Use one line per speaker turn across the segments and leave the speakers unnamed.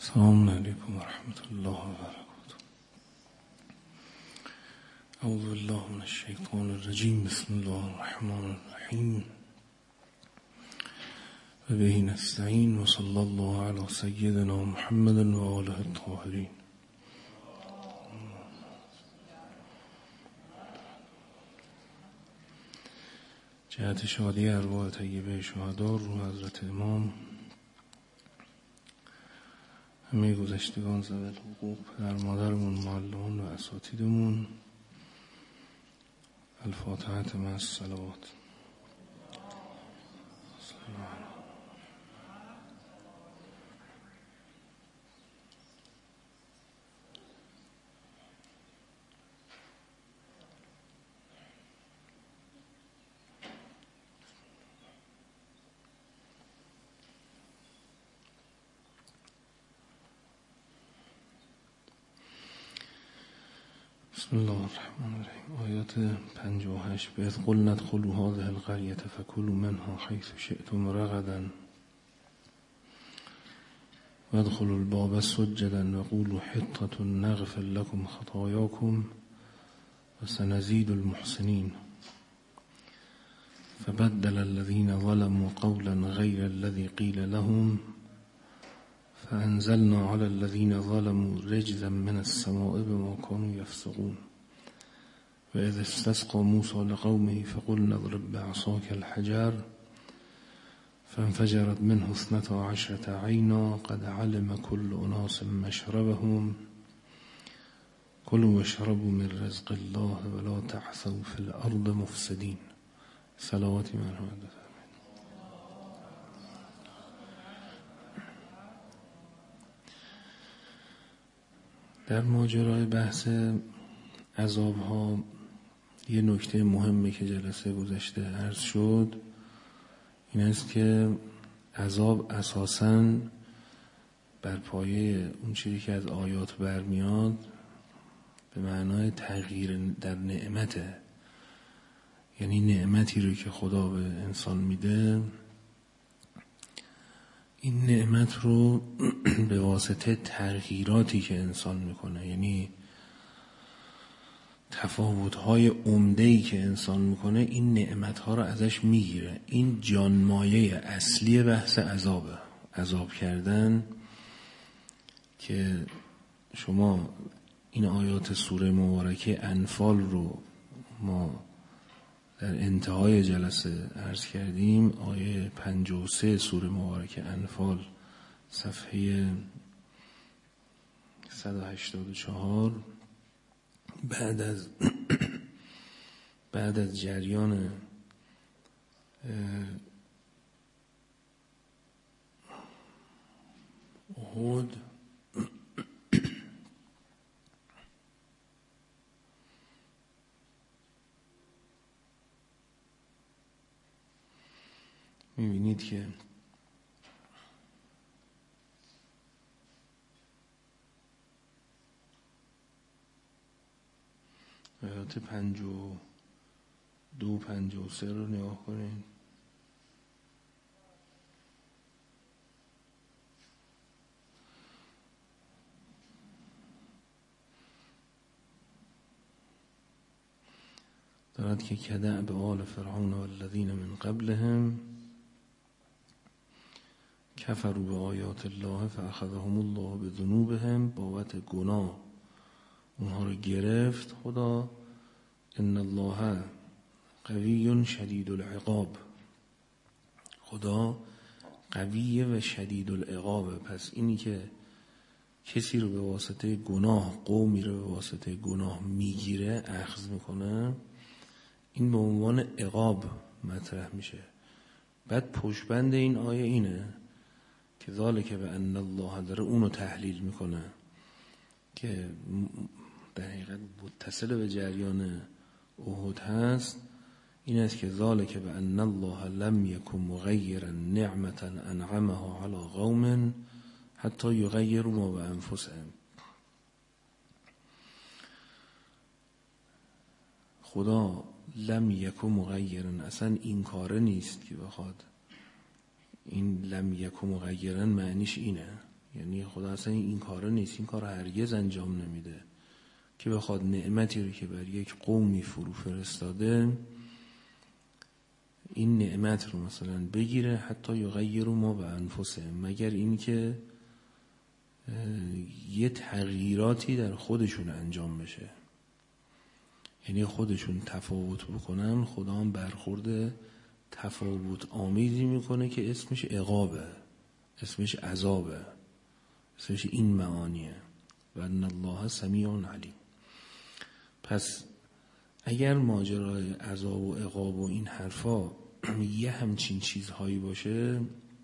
السلام علیکم و رحمت الله و برکاته. اعوذ بالله من الشیطان الرجیم. بسم الله الرحمن الرحیم و به نستعین و صلی الله علی سیدنا محمد و آله الطاهرین. جهت شادی ارواح طیبه شهدا روح حضرت امام، همه گذشتگان ذوی الحقوق، پدر مادرمون، معلمان و اساتیدمون. الفاتحه مع الصلوات. بسم الله الرحمن الرحیم. آیات 58. به اذ قلنا ادخلوا هذه القرية فكلوا منها حيث شئتم رغدا وادخلوا الباب سجدا وقولوا حطة نغفر لكم خطاياكم وسنزيد المحسنين. فبدل الذين ظلموا قولا غير الذي قيل لهم فأنزلنا على الذين ظلموا رجزا من السماء بما كانوا يفسقون. وإذ استسقى موسى لقومه فقلنا اضرب بعصاك الحجر فانفجرت منه 12 عينا قد علم كل أناس مشربهم كلوا واشربوا من رزق الله ولا تعثوا في الأرض مفسدين. صلوات من حمد. در ماجرای بحث عذاب ها یه نکته مهمی که جلسه گذشته عرض شد این است که عذاب اساساً بر پایه اون چیزی که از آیات برمیاد به معنای تغییر در نعمته، یعنی نعمتی رو که خدا به انسان میده، این نعمت رو به واسطه تغییراتی که انسان میکنه، یعنی تفاوت‌های عمده‌ای که انسان میکنه، این نعمت‌ها رو ازش میگیره. این جانمایه اصلی بحث عذابه. عذاب کردن که شما این آیات سوره مبارکه انفال رو ما در انتهای جلسه عرض کردیم. آیه 53 سوره مبارکه انفال صفحه 184 بعد از جریان احد می‌بینید که آیات 52 53 رو نگاه کنید. دارد که کدأب آل فرعون و الذین من قبلهم کفروا بآیات الله فاخذهم الله بذنوبهم. بابت گناه اونها رو گرفت خدا. ان الله قوی شدید العقاب. خدا قویه و شدید العقابه. پس اینی که کسی رو به واسطه گناه، قومی رو به واسطه گناه میگیره، اخذ میکنه، این به عنوان عقاب مطرح میشه. بعد پشتبند این آیه اینه که ذالک بأن الله، داره اونو تحلیل میکنه که در حقیقت متصل به جریان احد هست. این است که ذالک بأن الله لم یکن مغیرا نعمتا انعمها علی قوم حتی یغیروا ما بانفسهم. خدا لم یکن مغیرا، اصلا این کاره نیست که بخواد. این لم یکن مغیرا معنیش اینه یعنی خدا اصلا این کارا نیست، این کار هرگز انجام نمیده که بخواد نعمتی رو که بر یک قومی فرو فرستاده این نعمت رو مثلا بگیره، حتی یغیروا ما بانفسهم، مگر این که یه تغییراتی در خودشون انجام بشه، یعنی خودشون تفاوت بکنن. خدا هم برخورد تفاوت آمیزی میکنه که اسمش عقابه، اسمش عذابه، اسمش این معانیه. و ان الله سمیع علیم. پس اگر ماجرای عذاب و عقاب و این حرفا یه همچین چیزهایی باشه،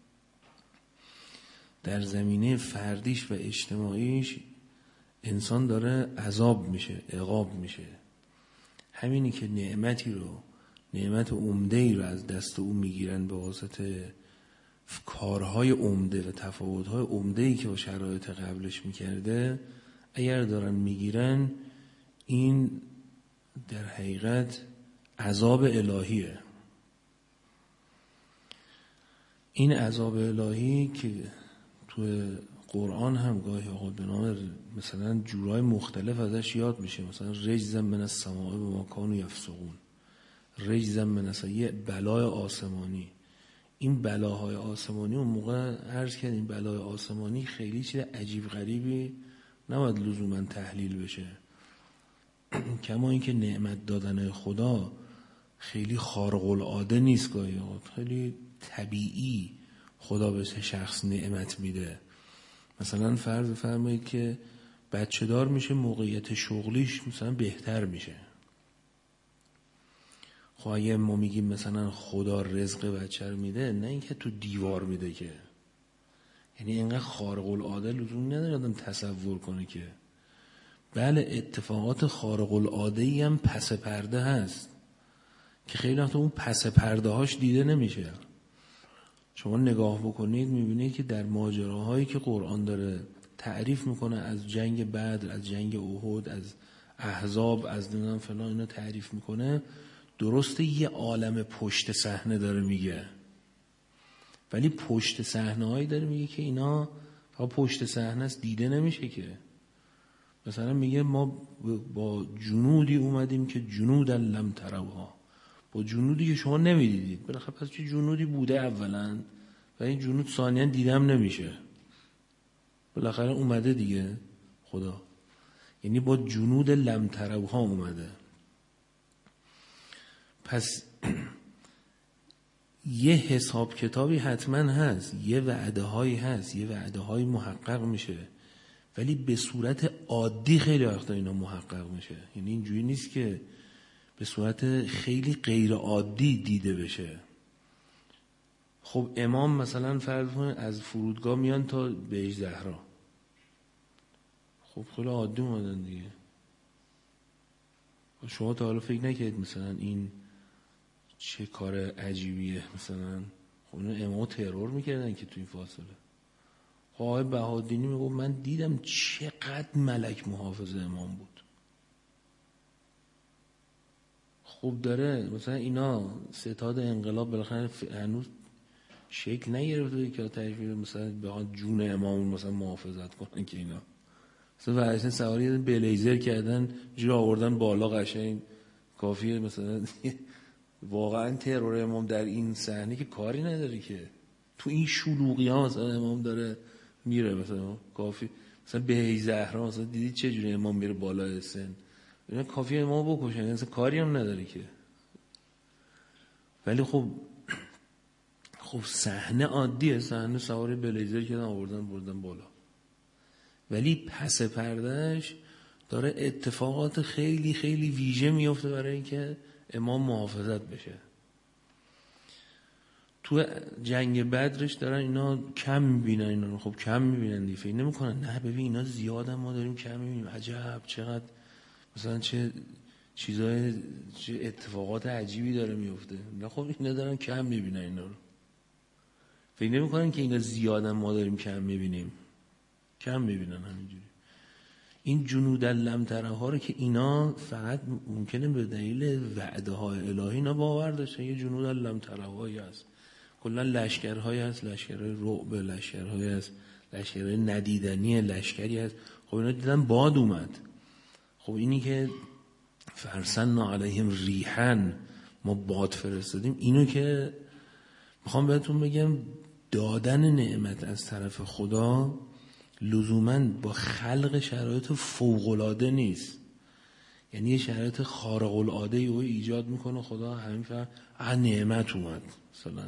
در زمینه فردیش و اجتماعیش انسان داره عذاب میشه، عقاب میشه. همینی که نعمت عمده‌ای رو از دست او میگیرن به واسطه کارهای عمده و تفاوت‌های عمده‌ای که با شرایط قبلش میکرده، اگر دارن میگیرن، این در حقیقت عذاب الهیه. این عذاب الهی که تو قرآن هم گاهی اوقات به نام مثلا جورای مختلف ازش یاد میشه، مثلا رجزا من السماء بما کانوا یفسقون، رجزا من السماء، یه بلای آسمانی. این بلاهای آسمانی اون موقع عرض کردیم، این بلای آسمانی خیلی چیز عجیب غریبی نباید لزوما تحلیل بشه. کما اینکه نعمت دادن خدا خیلی خارق العاده نیست، گاهی اوقات خیلی طبیعی خدا به شخص نعمت میده. مثلا فرض فرمایید که بچه دار میشه، موقعیت شغلیش مثلا بهتر میشه. خب اگه ما میگیم مثلا خدا رزق بچه رو میده، نه اینکه تو دیوار میده که، یعنی اینقدر خارق العاده لزوم نداره آدم تصور کنه که. بله اتفاقات خارق العاده‌ای هم پس پرده هست که خیلی وقت اون پس پرده هاش دیده نمیشه. شما نگاه بکنید میبینید که در ماجراهایی که قرآن داره تعریف میکنه، از جنگ بدر، از جنگ احد، از احزاب، از نمیدونم فلان، اینا تعریف میکنه، درسته یه عالم پشت صحنه داره میگه، ولی پشت صحنه هایی داره میگه که اینا پشت صحنه است، دیده نمیشه که. مثلا میگه ما با جنودی اومدیم که جنودا لم تروها، با جنودی که شما نمیدیدید. بالاخره پس چه جنودی بوده اولا و این جنود ثانیا دیدم نمیشه، بالاخره اومده دیگه خدا، یعنی با جنود لم تروها اومده. پس یه حساب کتابی حتما هست، یه وعده هایی هست، یه وعده هایی محقق میشه، ولی به صورت عادی خیلی وقتا اینا محقق میشه. یعنی اینجوری نیست که به صورت خیلی غیر عادی دیده بشه. خب امام مثلا فرض کنید از فرودگاه میان تا بهشت زهرا، خب خیلی عادی اومدن دیگه. شما تا حالا فکر نکردید مثلا این چه کار عجیبیه؟ مثلا خب اینا امام ترور میکردن که تو این فاصله. خب آقای بهادینی میگه من دیدم چقدر ملک محافظ امام بود. خوب داره مثلا اینا ستاد انقلاب بالاخره هنوز شکل نگرفته که تشریف مثلا به جون امام مثلا محافظت کنن که اینا مثلا ورشن سواری بلیزر کردن جور آوردن بالا قشنگ کافیه. مثلا واقعا ترور امام در این صحنه که کاری نداره که، تو این شلوغی ها مثلا امام داره میره مثلا کافی. مثلا به زهرا مثلا دیدید چه جوری امام میره بالا سن، اینا کافی امام بکشن، مثلا کاری هم نداره که. ولی خب صحنه عادیه، صحنه سواری بلیزر کردن آوردن بالا، ولی پس پردهش داره اتفاقات خیلی خیلی ویژه میفته برای اینکه امام محافظت بشه. تو جنگ بدرش دارن اینا کم میبینن، اینا رو خب کم میبینن دیگه، فکر نمیکنن نه ببین اینا زیادن ما داریم کم میبینیم، عجب چقدر مثلا چه چیزای چه اتفاقات عجیبی داره میفته. نه خب اینا دارن کم میبینن، اینا رو فکر نمیکنن که اینا زیادن ما داریم کم میبینیم، کم میبینن همینجوری. این جنود لم ترها رو که اینا فقط ممکنه به دلیل وعده های الهی اینا باور داشتن یه جنود لم ترهایی هست، کلا لشکرهایی هست، لشکرهای رعب، لشکرهایی هست، لشکر ندیدنی لشکری هست. خب اینا دیدن باد اومد. خب اینی که فرسلنا علیهم ریحا، ما باد فرستادیم، اینو که میخوام بهتون بگم دادن نعمت از طرف خدا لزوماً با خلق شرایط فوق‌العاده نیست. یعنی یه شرایط خارق العاده ای ایجاد میکنه خدا، همین نعمت اومد مثلا.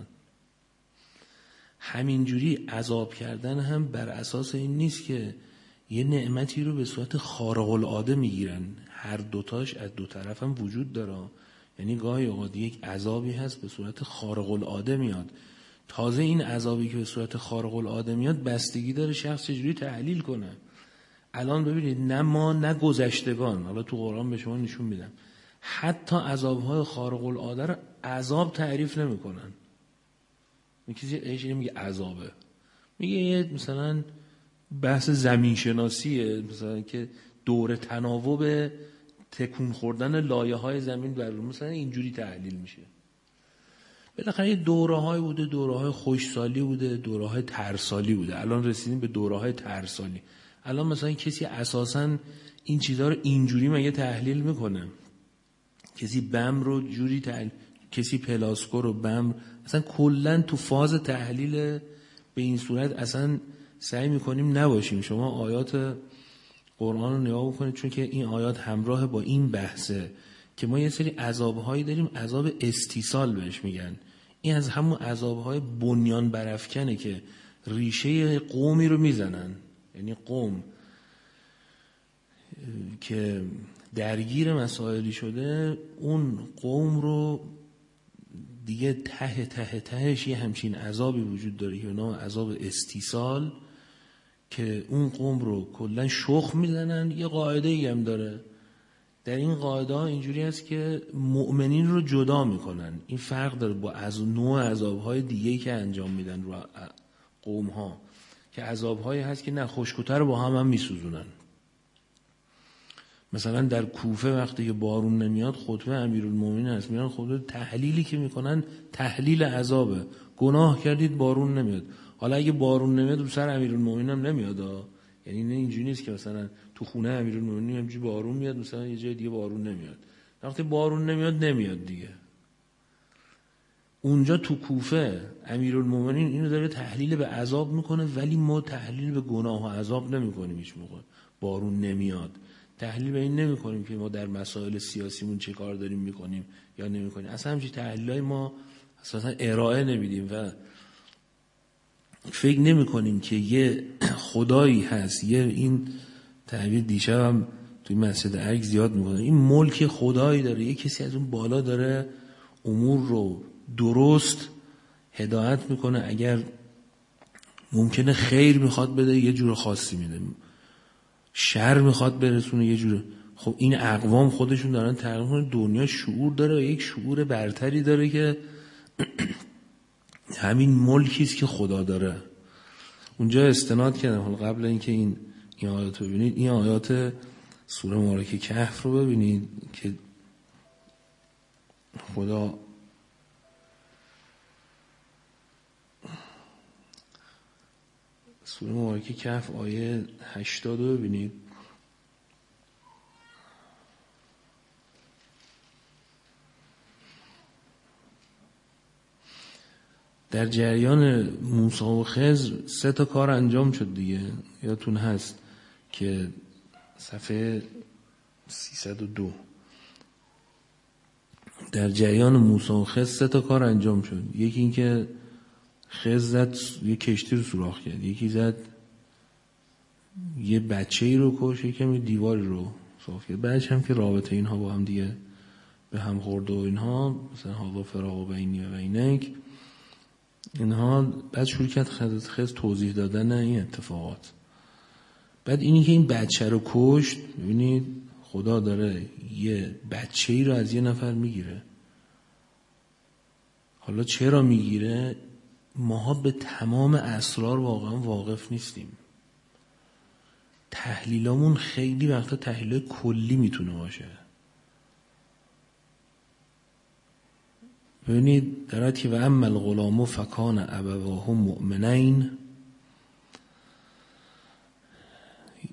همینجوری عذاب کردن هم بر اساس این نیست که یه نعمتی رو به صورت خارق العاده میگیرن. هر دوتاش از دو طرف هم وجود داره. یعنی گاهی اوقات یک عذابی هست به صورت خارق العاده میاد. تازه این عذابی که به صورت خارق العاده میاد بستگی داره شخص چجوری تحلیل کنه. الان ببینید نه ما نه گذشتگان، حالا تو قرآن به شما نشون میدم، حتی عذابهای خارق العاده رو عذاب تعریف نمیکنن. کسی ایش نمیگه عذابه، میگه مثلا بحث زمین شناسیه، مثلا که دور تناوب تکون خوردن لایه های زمین بر مثلا اینجوری تحلیل میشه. بالاخره دوره های بوده، دوره های خوشسالی بوده، دوره های ترسالی بوده. الان رسیدیم به دوره های ترسالی. الان مثلا کسی اساساً این چیزها رو اینجوری مگه تحلیل میکنه؟ کسی بم رو جوری کسی پلاسکو رو بم اصلا کلا تو فاز تحلیل به این صورت اصلا سعی میکنیم نباشیم. شما آیات قرآن رو نگاه بکنید، چون که این آیات همراه با این بحثه که ما یه سری عذاب‌هایی داریم، عذاب استیصال بهش میگن. این از همون عذاب‌های بنیان برافکنه که ریشه قومی رو میزنن. یعنی قوم که درگیر مسائلی شده، اون قوم رو دیگه تهش یه همچین عذابی وجود داره که نام عذاب استیصال، که اون قوم رو کلا شخ میزنن. یه قاعده ای هم داره، در این قاعده ها اینجوری هست که مؤمنین رو جدا میکنن. این فرق داره با نوع عذابهای دیگه‌ای که انجام میدن رو قوم ها، که عذابهایی هست که نه خشک‌وتر رو با هم میسوزونن. مثلا در کوفه وقتی که بارون نمیاد، خطبه امیرالمومنین هست، میرن خطبه تحلیلی که میکنن تحلیل عذابه. گناه کردید بارون نمیاد. حالا اگه بارون نمیاد رو سر امیرالمومنین هم نمیاد. یعنی نه اینجوری نیست که مثلا تو خونه امیرالمومنین همینجوری بارون میاد، مثلا یه جای دیگه بارون نمیاد. وقتی بارون نمیاد دیگه. اونجا تو کوفه امیرالمومنین اینو داره تحلیل به عذاب میکنه، ولی ما تحلیل به گناه و عذاب نمیکنیم. هیچ موقع بارون نمیاد تحلیل به این نمیکنیم که ما در مسائل سیاسیمون چه کار داریم میکنیم یا نمیکنیم. اصلا همچین تحلیلای ما اصلا ارائه نمیدیم و فکر نمیکنیم که یه خدایی هست. یه این تعبیر دیشب هم توی مسجد ارگ زیاد میکنه، این ملک خدایی داره، یه کسی از اون بالا داره امور رو درست هدایت میکنه. اگر ممکنه خیر میخواد بده یه جور خاصی میده، شر میخواد برسونه یه جور. خب این اقوام خودشون دارن تقریبا کنن. دنیا شعور داره و یک شعور برتری داره که همین ملکیست که خدا داره. اونجا استناد کردم حالا قبل اینکه این آیات رو ببینید، این آیات سوره مبارکه کهف رو ببینید که خدا سوره مبارکه کهف آیه 80 رو ببینید. در جریان موسی و خضر 3 کار انجام شد دیگه، یادتون هست که صفحه 302 در جریان موسی و خضر 3 کار انجام شد. یکی این که خضر زد یه کشتی رو سوراخ کرد، یکی زد یه بچه‌ای رو کش، یکی دیواری رو صاف کرد. بعدش هم که رابطه اینها با هم دیگه به هم خورده و اینها، مثلا هاذا فراق بینی و بینک، اینها بعد شروع کرد خضر توضیح دادن این اتفاقات. بعد اینی که این بچه رو کشت، ببینید خدا داره یه بچه‌ای رو از یه نفر میگیره. حالا چرا میگیره؟ ماها به تمام اسرار واقعا واقف نیستیم. تحلیلامون خیلی وقتا تحلیل کلی میتونه باشه. ببینید درات که و اما الغلام فکان ابواه مؤمنین،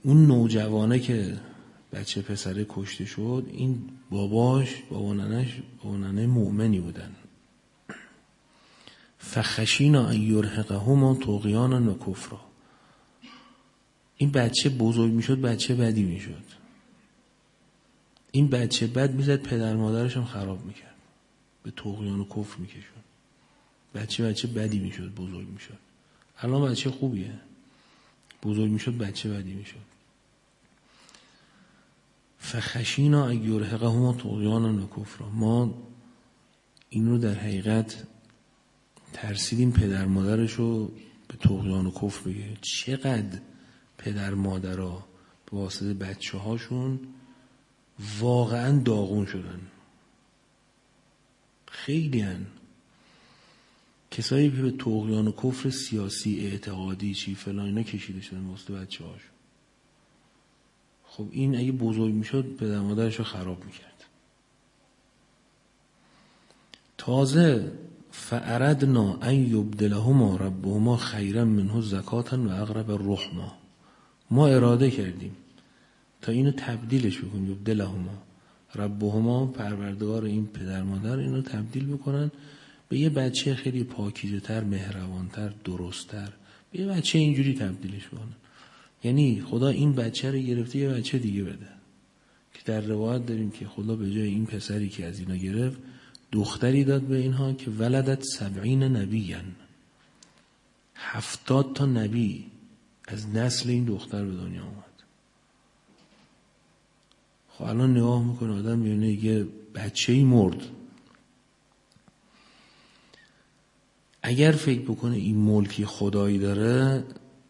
اون نوجوانه که بچه پسره کشته شد، این باباش، بابا ننه مؤمنی بودن. فخشینا ان یرهقهما طغیانا و کفرا. این بچه بزرگ میشد بچه بدی میشد. این بچه بد میزد پدر مادرش هم خراب میکرد، به طغیان و کفر میکشون. بچه بدی میشد بزرگ میشد. الان بچه خوبیه، بزرگ میشد بچه بدی میشد. فخشینا ان یرهقهما طغیانا و کفرا. ما این رو در حقیقت ترسیدیم پدر مادرش رو به طغیان و کفر بگه. چقدر پدر مادرها به واسطه بچه هاشون واقعا داغون شدن. خیلی هن کسایی که به طغیان و کفر سیاسی، اعتقادی، چی فلان اینا کشیده شدن واسطه بچه هاشون. خب این اگه بزرگ میشد پدر مادرش رو خراب میکرد. تازه فاردنا ان یبدلهما ربهما خیرا منه زکاة و اقرب رحما. ما اراده کردیم تا اینو تبدیلش بکنیم. یبدلهما ربهما، پروردگار این پدر مادر، اینو تبدیل بکنن به یه بچه خیلی پاکیزه تر، مهربان تر، درست تر، به یه بچه اینجوری تبدیلش بکنن. یعنی خدا این بچه رو گرفته یه بچه دیگه بده، که در روایت داریم که خدا به جای این پسری که از اینا گرفت دختری داد به اینها که ولدت 70 نبیًا، 70 تا نبی از نسل این دختر به دنیا اومد. خب الان نگاه میکنه آدم میبینه یه بچه‌ای مرد. اگر فکر بکنه این ملکی خدایی داره،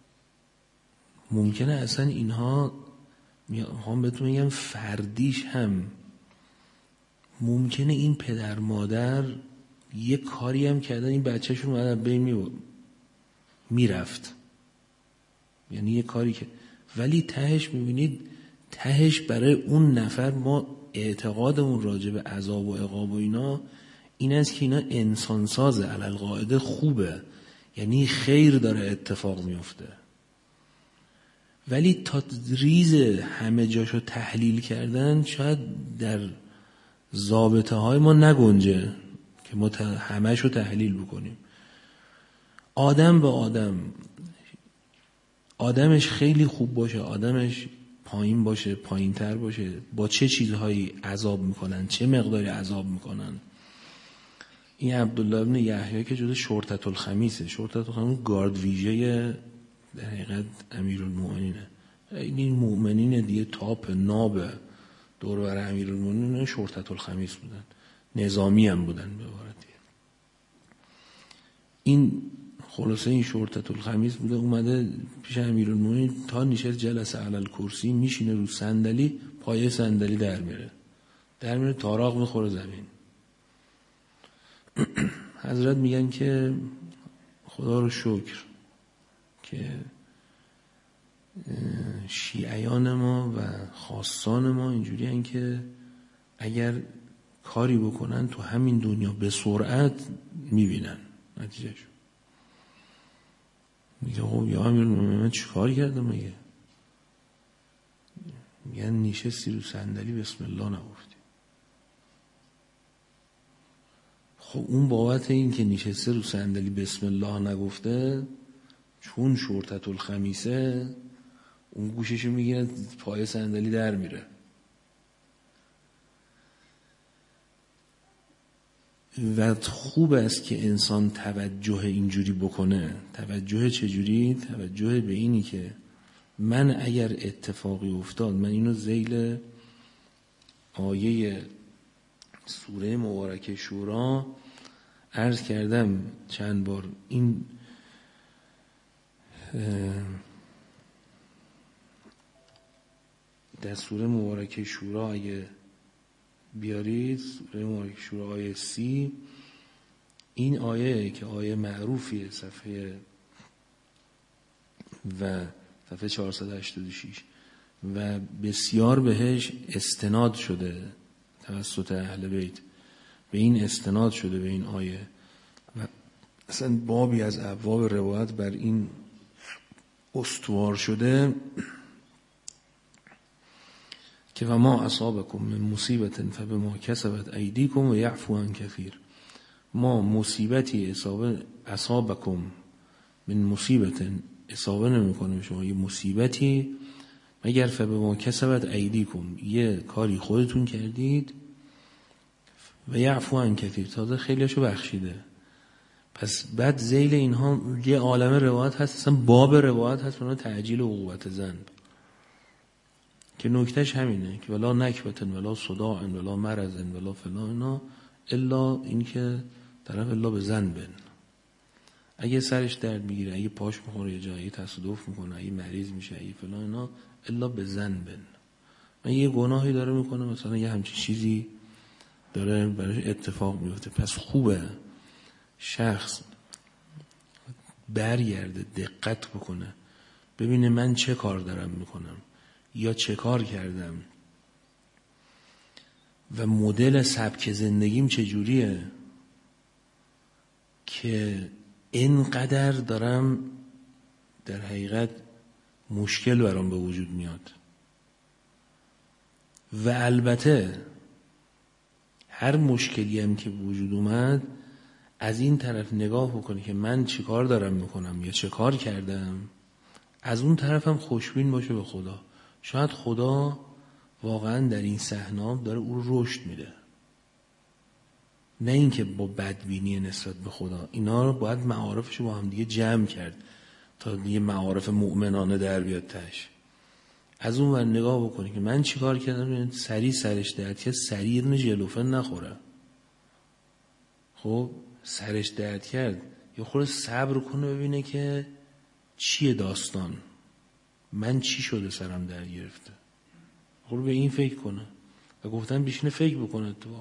ممکنه اصلا اینها، میخوام بهتون بگم فردیش هم ممکنه این پدر مادر یه کاری هم کردن این بچه‌شون اومد بین میرفت، یعنی یه کاری که، ولی تهش میبینید تهش برای اون نفر ما اعتقادمون راجع به عذاب و عقاب و اینا این است که اینا انسان سازه، علل قاعده خوبه، یعنی خیر داره اتفاق میفته. ولی تا ریز همه جاشو تحلیل کردن شاید در ضابطه های ما نگنجه که ما همه‌شو تحلیل بکنیم. آدم به آدم، آدمش خیلی خوب باشه، آدمش پایین باشه، پایین تر باشه، با چه چیزهایی عذاب میکنن، چه مقداری عذاب میکنن. این عبدالله ابن یحیی که جزو شرطة الخمیسه. شرطة الخمیس گارد ویژه در حقیقت امیرالمومنینه. این مؤمنین دیگه تاپ ناب دور بر امیرالمومنین شرطة الخمیس بودن، نظامی هم بودن به عبارتی. این خلاصه این شرطة الخمیس بوده، اومده پیش امیرالمومنین تا نشست جلسه علی الکرسی، میشینه رو صندلی، پایه صندلی در میره تاراغ میخوره زمین. حضرت میگن که خدا رو شکر که شیعیان ما و خاصان ما اینجوری هن که اگر کاری بکنن تو همین دنیا به سرعت میبینن نتیجهشو. میگه خب یا امیرالمومنین چی کار کردم؟ میگن نشستی رو صندلی بسم الله نگفتی. خب اون بابت این که نشسته رو صندلی بسم الله نگفته، چون شرطة الخمیسه، اون گوششو میگیره پای صندلی در میره. و خوب است که انسان توجه اینجوری بکنه. توجه چجوری؟ توجه به اینی که من اگر اتفاقی افتاد، من اینو ذیل آیه سوره مبارکه شورا عرض کردم چند بار. این در سوره مبارکه شورا اگه بیارید، سوره مبارکه شورا آیه 30، این آیه که آیه معروفیه، صفحه 486 و بسیار بهش استناد شده توسط اهل بیت، به این استناد شده به این آیه و اصلا بابی از ابواب روایت بر این استوار شده. که و ما اصابکم من مصیبت فبما کسبت ایدیکم و یعفو عن کثیر. ما مصیبتی اصابکم من مصیبت اصابه نمی کنیم شما یه مصیبتی مگر فبما کسبت ایدیکم، یه کاری خودتون کردید، و یعفو عن کثیر، تازه خیلیشو بخشیده. پس بعد ذیل اینها یه عالمه روایت هست، اصلا باب روایت هست اونها تعجیل عقوبت ذنب، که نکتهش همینه که ولا نکبتن ولا صداع ولا مرض ولا فلان اینا الا این که طرف الا به ذنب، اگه سرش درد میگیره، اگه پاش میخوره یه جایی تصادف میکنه، اگه مریض میشه، اگه فلان اینا الا به ذنب، من یه گناهی داره میکنه مثلا یه همچین چیزی داره براش اتفاق میفته. پس خوبه شخص برگرده دقت بکنه ببینه من چه کار دارم میکنم یا چه کار کردم و مدل سبک زندگیم چجوریه که اینقدر دارم در حقیقت مشکل برام به وجود میاد. و البته هر مشکلی هم که وجود اومد از این طرف نگاه بکنی که من چه کار دارم میکنم یا چه کار کردم، از اون طرف هم خوشبین باشه به خدا. شاید خدا واقعا در این صحنه داره او رو رشد میده، نه اینکه با بدبینی نسبت به خدا. اینا رو باید معارفش با هم دیگه جمع کرد تا دیگه معارف مؤمنانه در بیاد تاش. از اون ور نگاه بکنی که من چی کار کردم، سریع سرش درد کرد، سریع یه ژلوفن نخوره. خب سرش درد کرد یه خورده صبر کنه ببینه که چیه داستان، من چی شده سرم درد گرفته، خب به این فکر کنه. و گفتم بیشنه فکر بکنه تو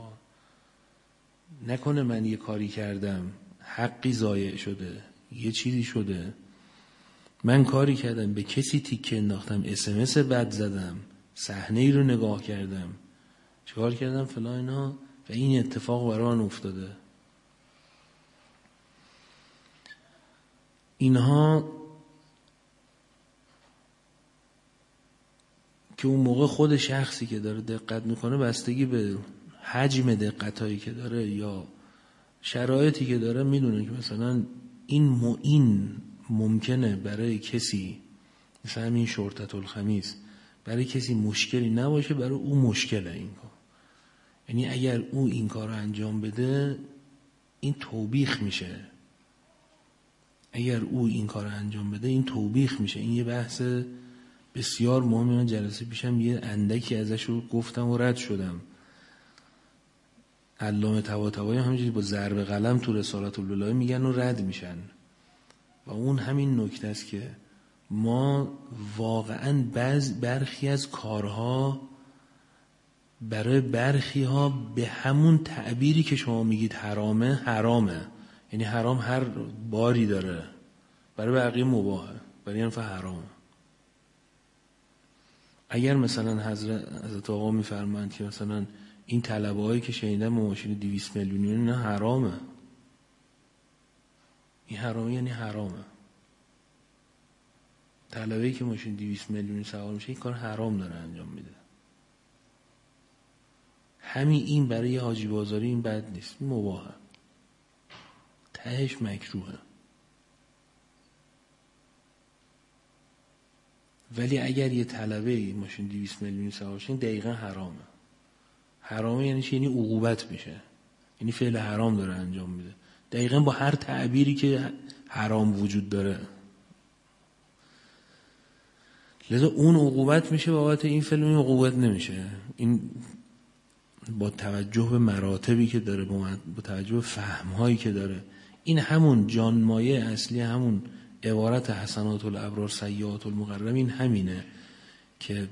نکنه من یه کاری کردم حقی ضایع شده، یه چیزی شده، من کاری کردم به کسی تیکه انداختم، SMS بد زدم، صحنه ای رو نگاه کردم، چیکار کردم فلان اینا و این اتفاق برای من افتاده. اینها که اون موقع خود شخصی که داره دقت میکنه بستگی به حجم دقتایی که داره یا شرایطی که داره میدونه که مثلا این ممکنه برای کسی مثلا همین شرطة الخمیس برای کسی مشکلی نباشه، برای او مشکله این کار. یعنی اگر او این کار رو انجام بده این توبیخ میشه، اگر او این کار رو انجام بده این توبیخ میشه. این یه بحث بسیار مهمه. من جلسه پیشم یه اندکی ازش رو گفتم و رد شدم. علامه طباطبایی همینجوری با ضرب قلم تو رسالة البلاغه میگن و رد میشن و اون همین نکته است که ما واقعا برخی از کارها برای برخی ها به همون تعبیری که شما میگید حرامه، یعنی حرام هر باری داره، برای بقیه مباهه، برای این حرامه. اگر مثلا حضرت آقا میفرمایند که مثلا این طلبه‌هایی که شنیدن با ماشین 200 میلیونی اینا حرامه، این حرامه یعنی حرامه. طلبه‌ای که ماشین 200 میلیونی سوار میشه این کار حرام داره انجام میده. همین این برای یه حاجی بازاری این بد نیست، این مباهه، تهش مکروهه. ولی اگر یه طلبه ماشین 200 میلیونی سوار شه دقیقاً حرامه یعنی چی؟ یعنی عقوبت میشه، یعنی فعل حرام داره انجام میده، دقیقاً با هر تعبیری که حرام وجود داره. لذا اون عقوبت میشه، بابت این فعل این عقوبت نمیشه. این با توجه به مراتبی که داره، با توجه به فهمهایی که داره، این همون جانمایه اصلی همون عبارت حسنات الابرار سیئات المقربین همینه که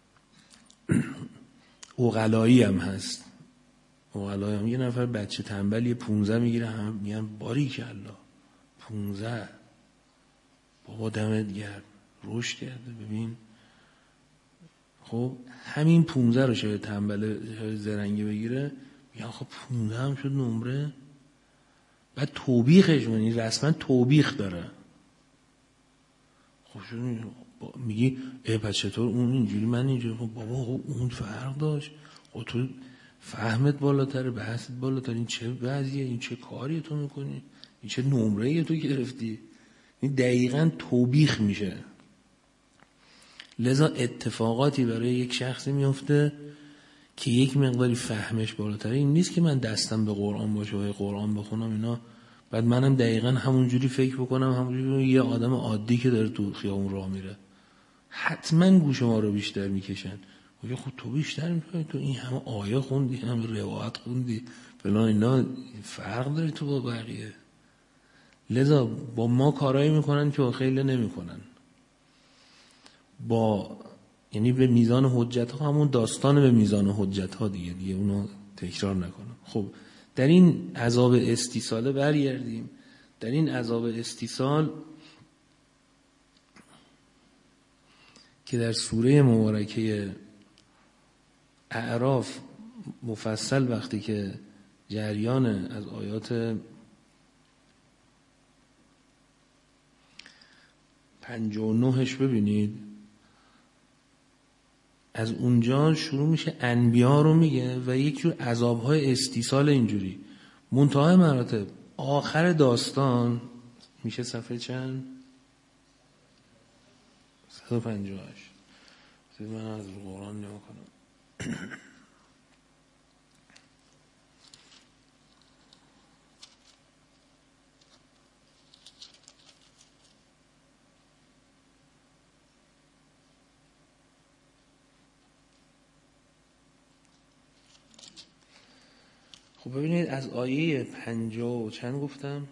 عقلایی هم هست. عقلایی هم یه نفر بچه تنبل یه 15 میگیره، هم میگن باریکالله 15 بابا دمت گرم رشد کرده ببین. خب همین 15 رو شاید تنبل زرنگی بگیره میگن خب 15 هم شد نمره. بعد توبیخش، یعنی رسما توبیخ داره. خب میگی پس چطور اون اینجوری من اینجوری؟ خب بابا اون فرق داشت. خب تو فهمت بالاتره، بحثت بالاتره. این چه وضعیه؟ این چه کاری تو میکنی؟ این چه نمره‌ای تو گرفتی؟ این دقیقاً توبیخ میشه. لذا اتفاقاتی برای یک شخصی میفته که یک مقداری فهمش بالاتره. این نیست که من دستم به قرآن باشه و قرآن بخونم اینا بعد منم دقیقاً همونجوری فکر بکنم، همونجوری یه آدم عادی که داره تو خیابون راه میره. حتما گوش ما رو بیشتر میکشن. میگه خب تو بیشتر میکنی، تو این همه آیه خوندی، همه روایت خوندی فلان، اینا فرق داره تو با بقیه. لذا با ما کارایی میکنن که با خیلی نمیکنن. یعنی به میزان حجت ها، همون داستان به میزان حجت ها دیگه اونو تکرار نکنم. خب در این عذاب استیصال برگردیم. در این عذاب استیصال که در سوره مبارکه اعراف مفصل وقتی که جریان از آیات 59ش ببینید، از اونجا شروع میشه انبیا رو میگه و یک جور عذابهای استیصال اینجوری. منتهای مراتب آخر داستان میشه صفحه چند؟ 158. من از قرآن نگاه کنم. خب ببینید از آیه 50 چند گفتم؟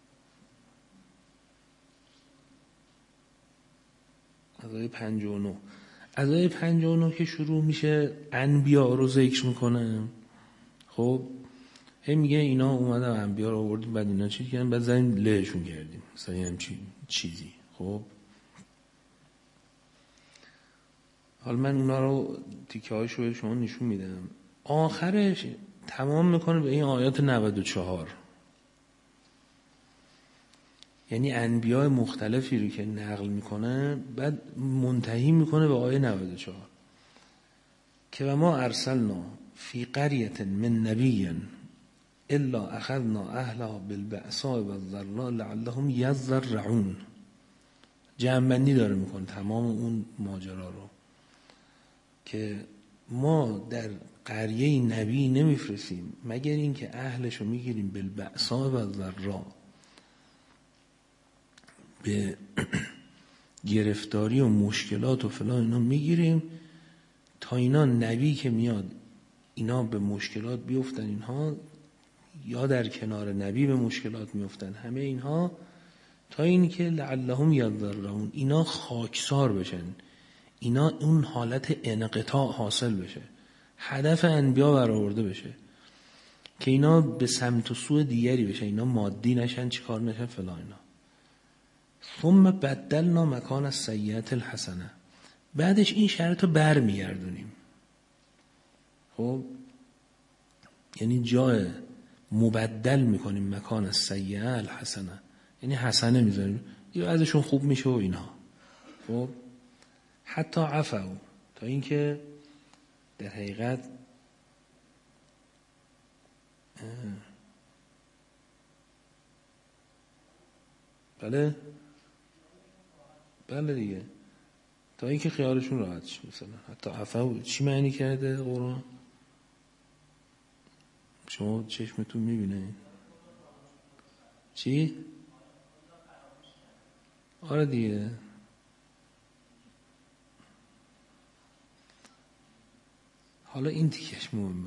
از آیه 59. از آیه 59 که شروع میشه انبیا رو ذکر میکنه. خب هی میگه اینا اومدن انبیا رو آوردیم بعد اینا چی کردن، بعد زدیم لهشون کردیم مثلا همچین چیزی. خب حالا من اونا رو تیکه هایش رو شما نشون میدم. آخرش تمام میکنه به این آیات 94. یعنی انبیاء مختلفی رو که نقل میکنه بعد منتهی میکنه به آیه 94 که و ما ارسلنا فی قریة من نبی الا اخذنا اهلها بالبأساء والضراء لعلهم یضرعون. جمع‌بندی داره میکنه تمام اون ماجرا رو که ما در قریه نبی نمیفرستیم مگر این که اهلشو میگیریم بالبأساء والضراء، به گرفتاری و مشکلات و فلان اینا میگیریم تا اینا نبی که میاد اینا به مشکلات بیفتن، اینها یا در کنار نبی به مشکلات میفتن، همه اینها تا این که لعلهم یضرعون، اینا خاکسار بشن، اینا اون حالت انقطاع حاصل بشه، هدف انبیا برآورده بشه که اینا به سمت و سوی دیگری بشن، اینا مادی نشن، چیکار نشن فلان اینا. ثم بدلنا مکان السیئة الحسنه، بعدش این شرط رو برمیگردونیم. خب یعنی جای مبدل میکنیم مکان السیئة الحسنه، یعنی حسنه میذاریم یا ازشون خوب میشه و اینها. خب حتی عفو، تا اینکه در حقیقت بله دیگه، تا اینکه خیالشون راحت شه. مثلا حتی عفو چی معنی کرده قرآن؟ شما چشمتون میبینه چی؟ آره دیگه. حالا این تیکش مهمه،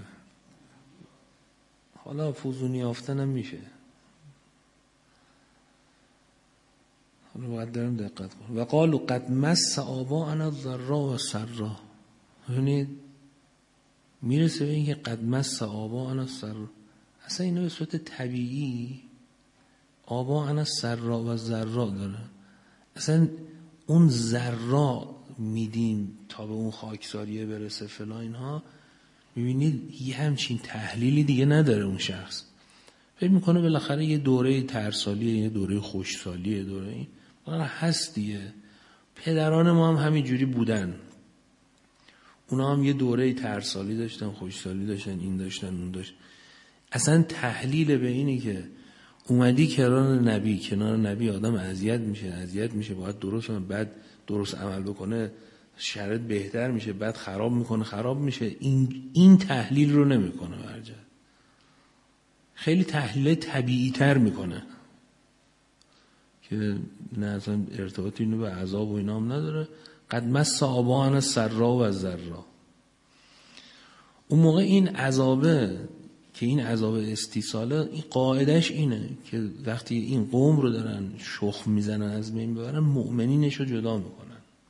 حالا فوزونی آفتنم میشه، حالا باید دارم دقت کنم. و قالوا قد مس آباءنا الضراء والسراء. ببینید میرسه به این که قد مس آباءنا السراء، اصلا اینا به صورت طبیعی آباءنا السراء و ضراء داره. اصلا اون ضراء میدیم تا به اون خاکساریه برسه فلان اینها. میبینید یه همچین تحلیلی دیگه نداره اون شخص، فکر میکنه بالاخره یه دوره ترسالیه، یه دوره خوشسالیه، دوره این هست دیگه. پدران ما هم همین جوری بودن. اونا هم یه دوره ترسالی داشتن، خوشسالی داشتن، این داشتن اون داشتن. اصلا تحلیل به اینی که اومدی کنار نبی آدم اذیت میشه باید درست کنه، بعد درست عمل بکنه شرط بهتر میشه، بعد خراب میشه، این تحلیل رو نمیکنه برجا. خیلی تحلیل طبیعی تر میکنه که نه اصلا ارتباطی اینو به عذاب و اینا هم نداره. قد مس آباءنا السرا و الضرا. اون موقع این عذابه که این عذاب استیصاله، این قاعدش اینه که وقتی این قوم رو دارن شخم میزنن از بین ببرن، مؤمنینش رو جدا میکنن.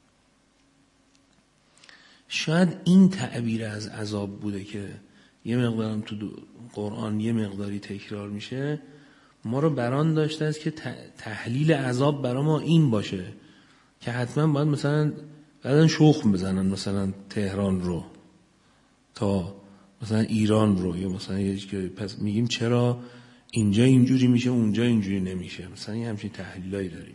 شاید این تعبیر از عذاب بوده که یه مقدارم تو قرآن یه مقداری تکرار میشه، ما رو بران داشته است که تحلیل عذاب برای ما این باشه که حتما باید مثلا بعدن شخم بزنن مثلا تهران رو تا مثلا ایران رو، یا مثلا یه که پس میگیم چرا اینجا اینجوری میشه اونجا اینجوری نمیشه، مثلا یه همچین تحلیلایی داریم.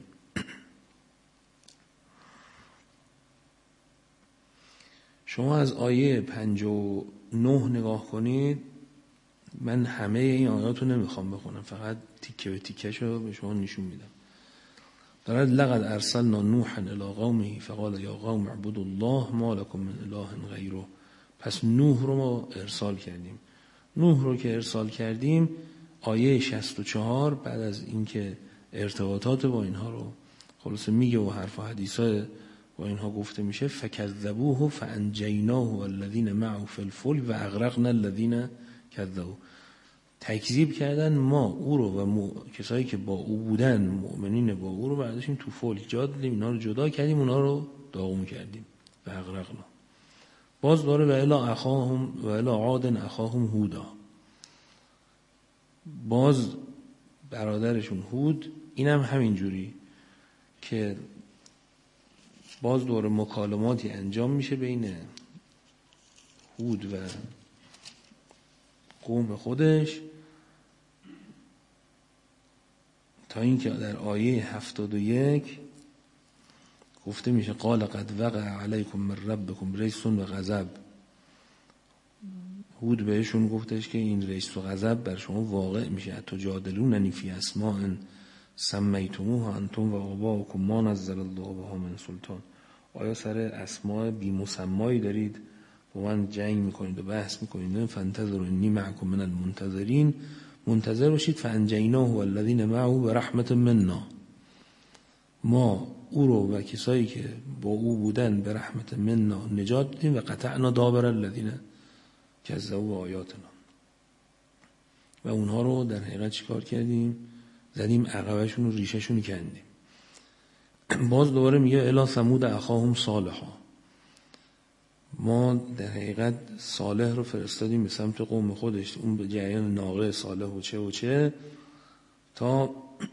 شما از آیه 59 نگاه کنید. من همه این آیات رو نمیخوام بخونم، فقط تیکه به تیکه رو به شما نشون میدم. دارد لقد ارسلنا نوحا الی قومه فقال یا قوم اعبدوا الله ما لكم من اله غیره. پس نوح رو ما ارسال کردیم. نوح رو که ارسال کردیم، آیه 64 بعد از اینکه ارتباطات با اینها رو خلاصه میگه و حرف و حدیثا با اینها گفته میشه، فکذبوه فانجیناه والذین معه فی الفلک و اغرقنا الذین کذبوا. تکذیب کردن ما او رو و کسایی که با او بودن، مؤمنین با او رو برداشتیم تو فلک جا دادیم، اینا رو جدا کردیم، اونا رو داغون کردیم و اغرقنا. باز داره و الی عاد اخاهم هودا. باز برادرشون هود، اینم همین جوری که باز دور مکالماتی انجام میشه بین هود و قوم خودش، تا اینکه در آیه 71 گفته میشه قال قد وقع علیکم من ربکم ریس و غضب. هود بهشون گفتش که این ریس و غضب بر شما واقع میشه. حتی جادلوننی فی اسماء سمیتموها انتم و آباؤکم ما نزل الله بها من سلطان. آیا سر اسماء بی مسمایی دارید با من جنگ میکنید و بحث میکنید؟ فانتظروا انی معکم من المنتظرین. منتظر باشید. فانجیناه والذین معه برحمت منا. ما او رو و کسایی که با او بودن به رحمت منا نجات دادیم و قطعنا دابر الذین کذبوا آیاتنا. و اونها رو در حقیقت چیکار کردیم؟ زدیم عقبشون و ریشهشون کندیم. باز دوباره میگه الی ثمود اخاهم صالحا. ما در حقیقت صالح رو فرستادیم به سمت قوم خودش، اون به جریان ناقه صالح و چه تا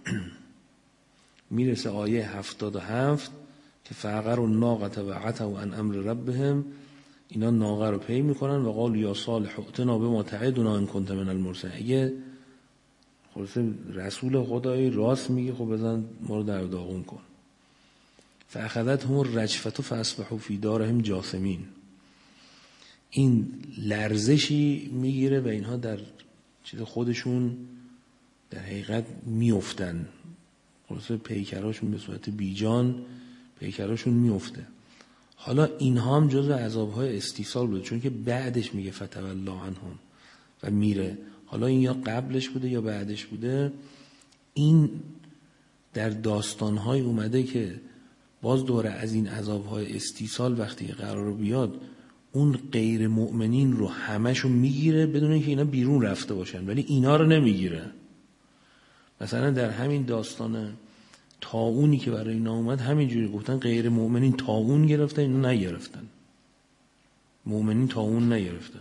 میرسه آیه 77 که فعقروا الناقة و عتوا عن امر ربهم. اینا ناقه رو پی میکنن و قالوا یا صالح ائتنا بما تعدنا ان كنت من المرسلین. اگه خلاصه رسول خدایی راست میگه، خب بزن ما رو در داغون کن. فاخذتهم الرجفة فاصبحوا في دارهم جاثمین. این لرزشی میگیره و اینها در چیز خودشون در حقیقت میافتن. خلاصه پیکراشون به صورت بیجان پیکراشون میفته. حالا اینها هم جزو عذابهای استیصال بوده، چون که بعدش میگه فتولی عنهم و میره. حالا این یا قبلش بوده یا بعدش بوده. این در داستانهای اومده که باز دوره از این عذابهای استیصال وقتی قرار بیاد اون غیر مؤمنین رو همشو میگیره بدون اینکه اینا بیرون رفته باشن، ولی اینا رو نمیگیره. مثلا در همین داستان طاعونی که برای اینا اومد همینجوری گفتن غیر مؤمنین طاعون گرفتن، اینا نگرفتن. مؤمنین طاعون نگرفتن.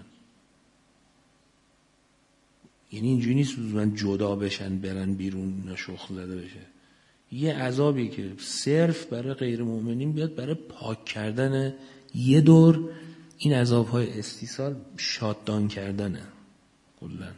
یعنی اینجوری نیست من جدا بشن برن بیرون اینا شخم زده بشه. یه عذابی که صرف برای غیر مؤمنین بیاد برای پاک کردن یه دور این عذاب‌های استیصال شاتدان کردنه. کلا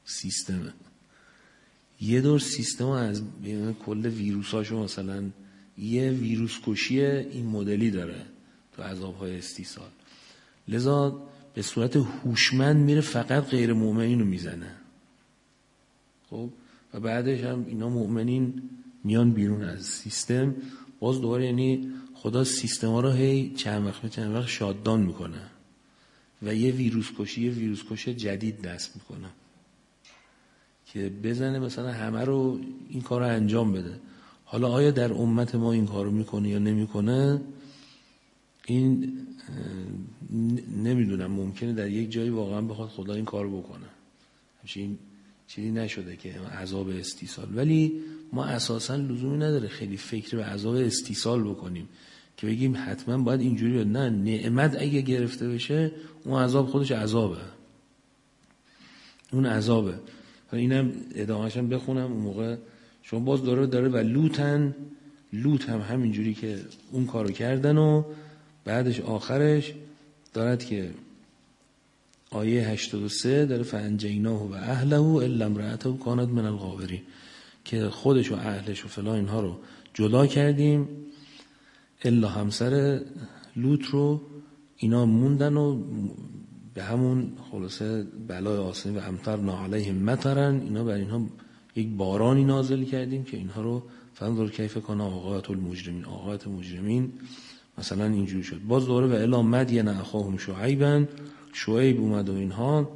سیستمه. یه دور سیستم از کل ویروساشو مثلا یه ویروس کشی این مدلی داره تو عذاب‌های استیصال. لذا به صورت هوشمند میره فقط غیر مؤمنین رو میزنه. خب و بعدش هم اینا مؤمنین میان بیرون از سیستم. باز دوباره یعنی خدا سیستم ها رو هی چند وقت شاددان میکنه و یه ویروس کشی جدید دست میکنه که بزنه مثلا همه رو این کار رو انجام بده. حالا آیا در امت ما این کار رو میکنه یا نمیکنه این نمیدونم. ممکنه در یک جایی واقعا بخواد خدا این کار رو بکنه، همچنین چیزی نشده که عذاب استیصال. ولی ما اساسا لزومی نداره خیلی فکر به عذاب استیصال بکنیم که بگیم حتما باید اینجوری باید. نه، نعمت اگه گرفته بشه اون عذاب خودش عذابه، اون عذابه. اینم ادامه‌اش هم بخونم اون موقع شما باز داره و لوط هم همینجوری که اون کارو کردن و بعدش آخرش دارد که آیه 83 داره فانجیناه و اهله الا امرأته کانت من الغابرین که خودش و اهلش و فلان اینها رو جدا کردیم الا همسر لوط رو اینا موندن و به همون خلاصه بلای آسانی و امطرنا علیهم مطرا اینا بر اینها یک بارانی نازل کردیم که اینها رو فانظر کیف کان عاقبة المجرمین، عاقبت مجرمین مثلا اینجوری شد. باز دوره و الی مدین اخاهم شعیبا، شعیب اومد و اینها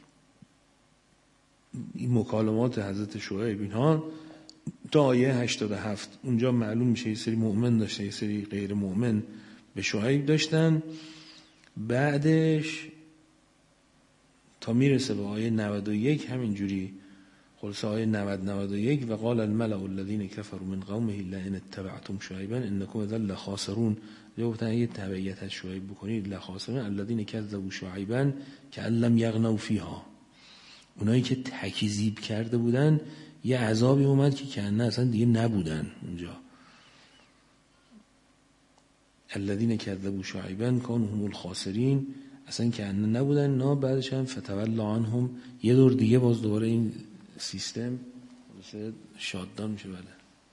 این مکالمات حضرت شعیب اینها تا آیه 87 اونجا معلوم میشه یه سری مؤمن داشته یه سری غیر مؤمن به شعیب داشتن. بعدش تا میرسه به آیه 91 همینجوری خلاصه آیه 91 و قال الملأ الذين كفروا من قومه لئن اتبعتم شعيبا انكم اذا لخاسرون. گفتن اگه تبعیت از شعیب بکنید لخاسرون الذين كذبوا شعيبا كأن لم يغنوا فيها. اونایی که تکذیب کرده بودن یه عذابی اومد که کنه اصلا دیگه نبودن اونجا. الذين كذبوا شعيبا كانوا هم الخاسرين، اصلا کنه نبودن. نه بعدش هم فتولى عنهم، یه دور دیگه باز دوباره این سیستم مثل شاددان میشه. بله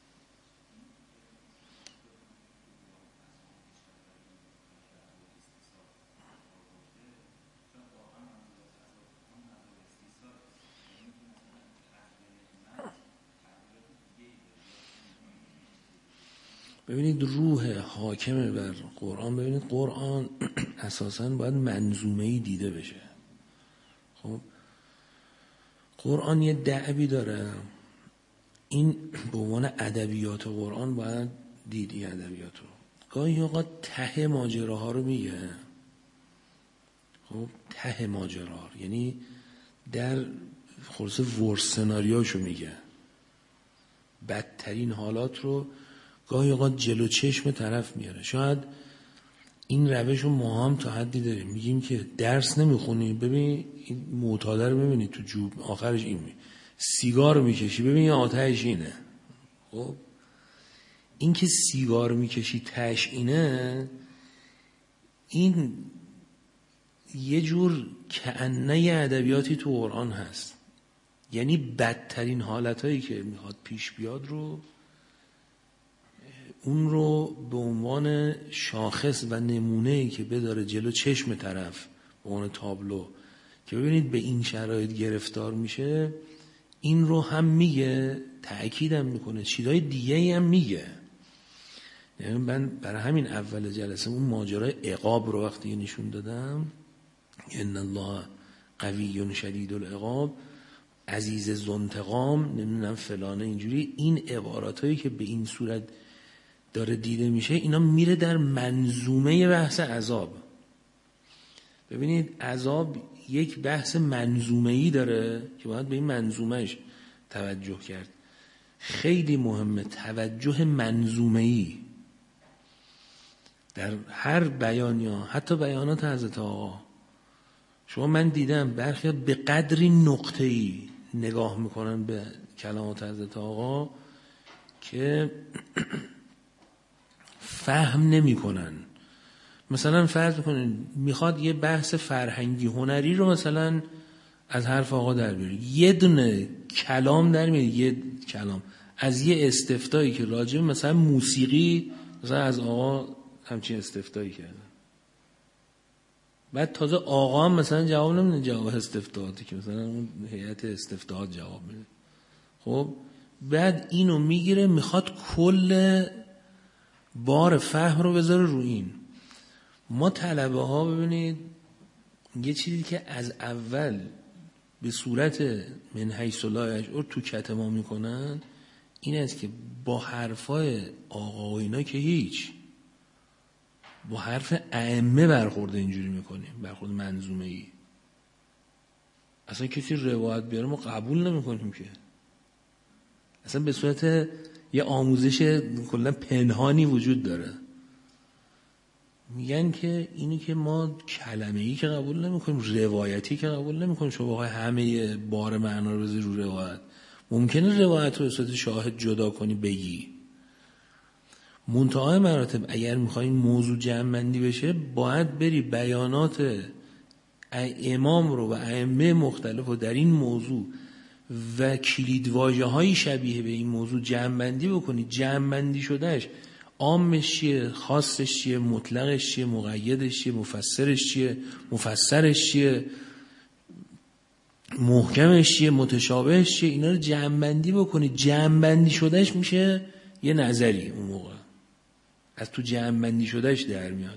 ببینید روح حاکم بر قرآن، ببینید قرآن اساساً باید منظومه‌ای دیده بشه. خب قرآن یه دعوی داره، این به عنوان ادبیات قرآن باید دید. این ادبیات رو گاهی اوقات ته ماجراها رو میگه. خب ته ماجراها یعنی در خلاصه ورس سناریوشو میگه، بدترین حالات رو گاهی اوقات جلو چشم طرف میاره. شاید این روش رو ما هم تا حدی داریم، میگیم که درس نمیخونی، ببین این معتاده رو ببینی تو جوب آخرش این سیگار میکشی ببین آتش اینه. خب این که سیگار میکشی تش اینه، این یه جور کأنه ادبیاتی تو قرآن هست. یعنی بدترین حالتایی که میخواد پیش بیاد رو اون رو به عنوان شاخص و نمونه‌ای که بداره جلو چشم طرف به عنوان تابلو که ببینید به این شرایط گرفتار میشه، این رو هم میگه، تأکیدم میکنه، چیزای دیگه هم میگه. یعنی من برای همین اول جلسه اون ماجرای عقاب رو وقتی نشون دادم، ان الله قوی شدید العقاب، عزیز ذوانتقام، نمیدونم فلانه اینجوری، این عباراتایی که به این صورت داره دیده میشه اینا میره در منظومه بحث عذاب. ببینید عذاب یک بحث منظومه‌ای داره که باید به این منظومهش توجه کرد. خیلی مهمه توجه منظومه‌ای در هر بیانیه، حتی بیانات حضرت آقا. شما من دیدم برخی به قدری نقطه‌ای نگاه میکنن به کلمات حضرت آقا که فهم نمی کنن. مثلا فرض بکنین میخواد یه بحث فرهنگی هنری رو مثلا از حرف آقا در بیاره، یه دونه کلام در میاره، یه کلام از یه استفتایی که راجع مثلا موسیقی مثلا از آقا همچین استفتایی کردن، بعد تازه آقا هم مثلا جواب نمیده جواب استفتاحاتی که مثلا اون هیئت استفتاحات جواب میده. خب بعد اینو میگیره میخواد کل بار فهم رو بذاره رو این. ما طلبه ها ببینید یه چیزی که از اول به صورت من حیث لا یشعر تو کت ما میکنن این است که با حرفای آقا و اینا که هیچ، با حرف ائمه برخورد اینجوری میکنیم، برخورد منظومه ای. اصلا کسی روایت بیاره ما قبول نمیکنیم که، اصلا به صورت یه آموزش کلا پنهانی وجود داره. میگن که اینی که ما کلمه ای که قبول نمیکنیم، روایتی که قبول نمیکنیم. شما بخوای همه بار معنا رو بذاری رو روایت، ممکنه روایت رو به صورت شاهد جدا کنی بگی. منتهای مراتب اگر میخوای موضوع جمع بندی بشه باید بری بیانات امام رو و ائمه مختلف رو در این موضوع و کلیدواژه‌های شبیه به این موضوع جمع بندی بکنی. جمع بندی شدهش عامش چیه، خاصش چیه، مطلقش چیه، مقیدش چیه، مفسرش چیه، مفسرش چیه، محکمش چیه، متشابهش چیه، اینا رو جمع بندی بکنی. جمع بندی شدهش میشه یه نظری. اون موقع از تو جمع بندی شدهش در میاد.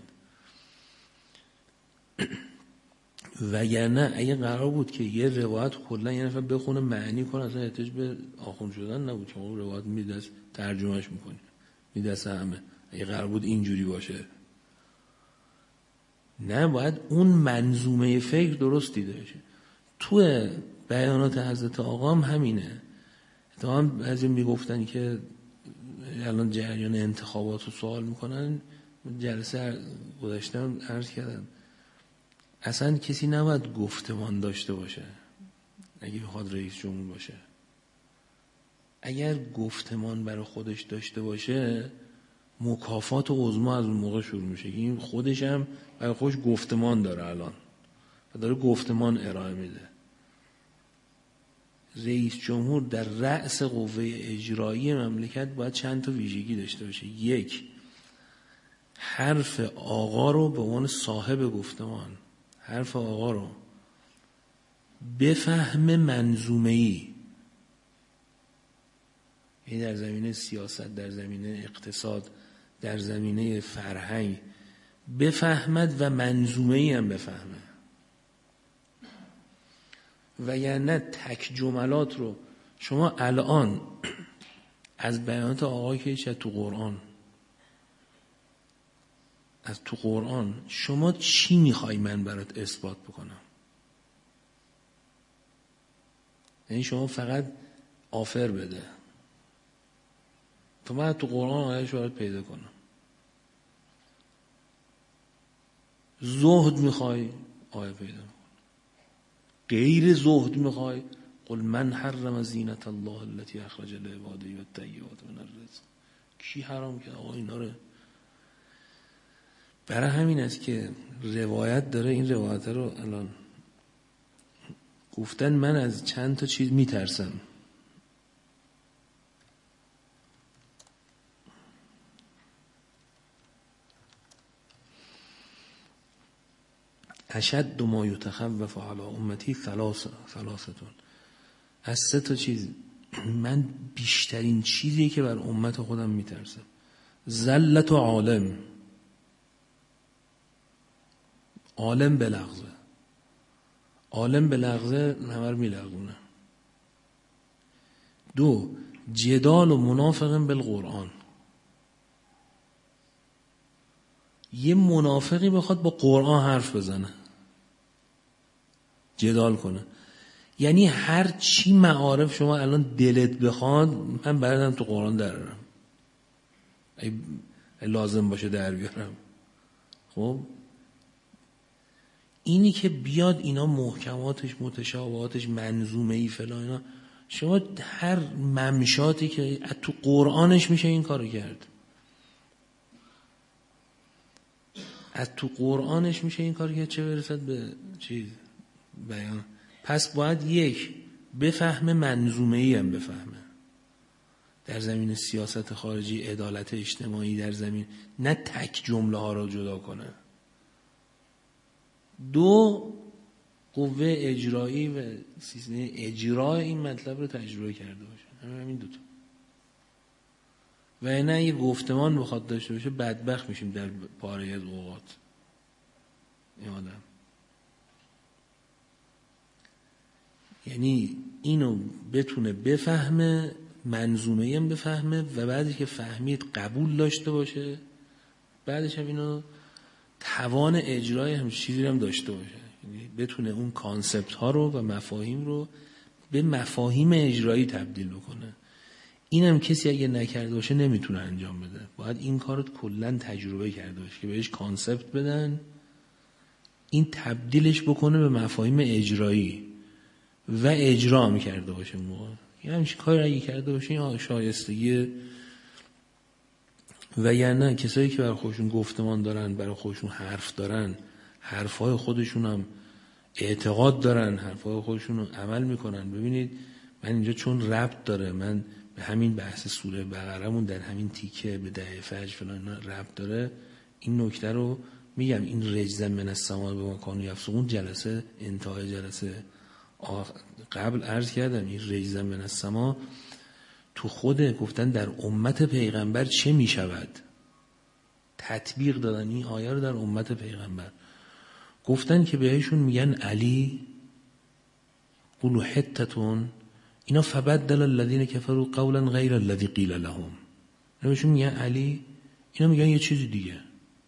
وگرنه اگه قرار بود که یه روایت کلا یه نفر بخونه معنی کنه اصلا احتیاج به آخوند شدن نبود که اون روایت میدست ترجمهش میکنی میدست همه. اگه قرار بود اینجوری باشه نه، باید اون منظومه فکر درست دیده بشه. تو بیانات حضرت آقا هم همینه. اتفاقا بعضی میگفتن که الان جریان انتخابات رو سوال میکنن. جلسه گذاشتم عرض کردم اصلا کسی نباید گفتمان داشته باشه اگه بخواد رئیس جمهور باشه. اگر گفتمان برای خودش داشته باشه مکافات عظما از اون موقع شروع میشه. این خودش هم برای خودش گفتمان داره الان و داره گفتمان ارائه میده. رئیس جمهور در رأس قوه اجرایی مملکت باید چند تا ویژگی داشته باشه. یک، حرف آقا رو به عنوان صاحب گفتمان، حرف آقا رو به فهم منظومه‌ای، این در زمینه سیاست، در زمینه اقتصاد، در زمینه فرهنگ بفهمد و منظومه‌ای هم بفهمه. و یعنی تک جملات رو شما الان از بیانات آقای که چه تو قرآن، از تو قرآن شما چی میخوای من برات اثبات بکنم؟ یعنی شما فقط آفر بده تو من تو قرآن آیه‌اش برات پیدا کنم. زهد میخوای آیه پیدا کن. غیر زهد میخوای قل من حرم زینت الله التي اخرج لعباده والطیبات من الرزق. کی حرام کرد آقا اینا رو؟ برای همین است که روایت داره. این روایت رو الان گفتن من از چند تا چیز میترسم. اشد ما یتخوف علی امتی ثلاثتون. از سه تا چیز من بیشترین چیزی که بر امت خودم میترسم. زلت و عالم، عالم به لغزه، عالم به لغزه همه رو میلغزونه. دو، جدال و منافق بالقرآن. یه منافقی بخواد با قرآن حرف بزنه، جدال کنه، یعنی هر چی معارف شما الان دلت بخواد من بردم تو قرآن درارم اگه لازم باشه در بیارم. خب اینی که بیاد اینا محکماتش، متشابهاتش، منظومه‌ای فلان اینا، شما هر ممشاتی که تو قرآنش میشه این کارو کرد، از تو قرآنش میشه این کار که چه برسد به چیز بیان. پس باید یک بفهمه، منظومه‌ای هم بفهمه. در زمین سیاست خارجی، عدالت اجتماعی، در زمین نه تک جمله ها را جدا کنه. 2 قوه اجرایی و سیستم اجرای این مطلب رو تجربه کرده باشه. همین 2 تا. و نه یه گفتمان بخواد داشته باشه بدبخت میشیم در پاره از اوقات. این آدم یعنی اینو بتونه بفهمه، منظومه هم بفهمه و بعدی که فهمید قبول داشته باشه، بعدش هم اینو توان اجرای هم چیزی هم داشته باشه، یعنی بتونه اون کانسپت ها رو و مفاهیم رو به مفاهیم اجرایی تبدیل بکنه. اینم کسی اگه نکرده باشه نمیتونه انجام بده. باید این کارو کلا تجربه کرده باشه که بهش کانسپت بدن، این تبدیلش بکنه به مفاهیم اجرایی و اجرا می‌کرده باشه. موقع یعنی همین کار اگه کرده باشه این شایستگی. و یعنی کسایی که برای خودشون گفتمان دارن، برای خودشون حرف دارن، حرفای خودشون هم اعتقاد دارن، حرفای خودشون رو عمل میکنن. ببینید من اینجا چون ربط داره، من به همین بحث سوره بقره‌مون در همین تیکه به دهه فجر فلان ربط داره، این نکته رو میگم. این رجزا من السماء بما کانوا یفسقون جلسه انتهای جلسه قبل عرض کردم. این رجزا من السماء تو خود گفتن در امت پیغمبر چه میشود، تطبیق دادن این آیه رو در امت پیغمبر. گفتن که بهشون میگن علی، قولوا حتتون، اینا فبدل الذین کفروا قولا غیر الذی قیل لهم. بهشون میگن علی، اینا میگن یه چیزی دیگه.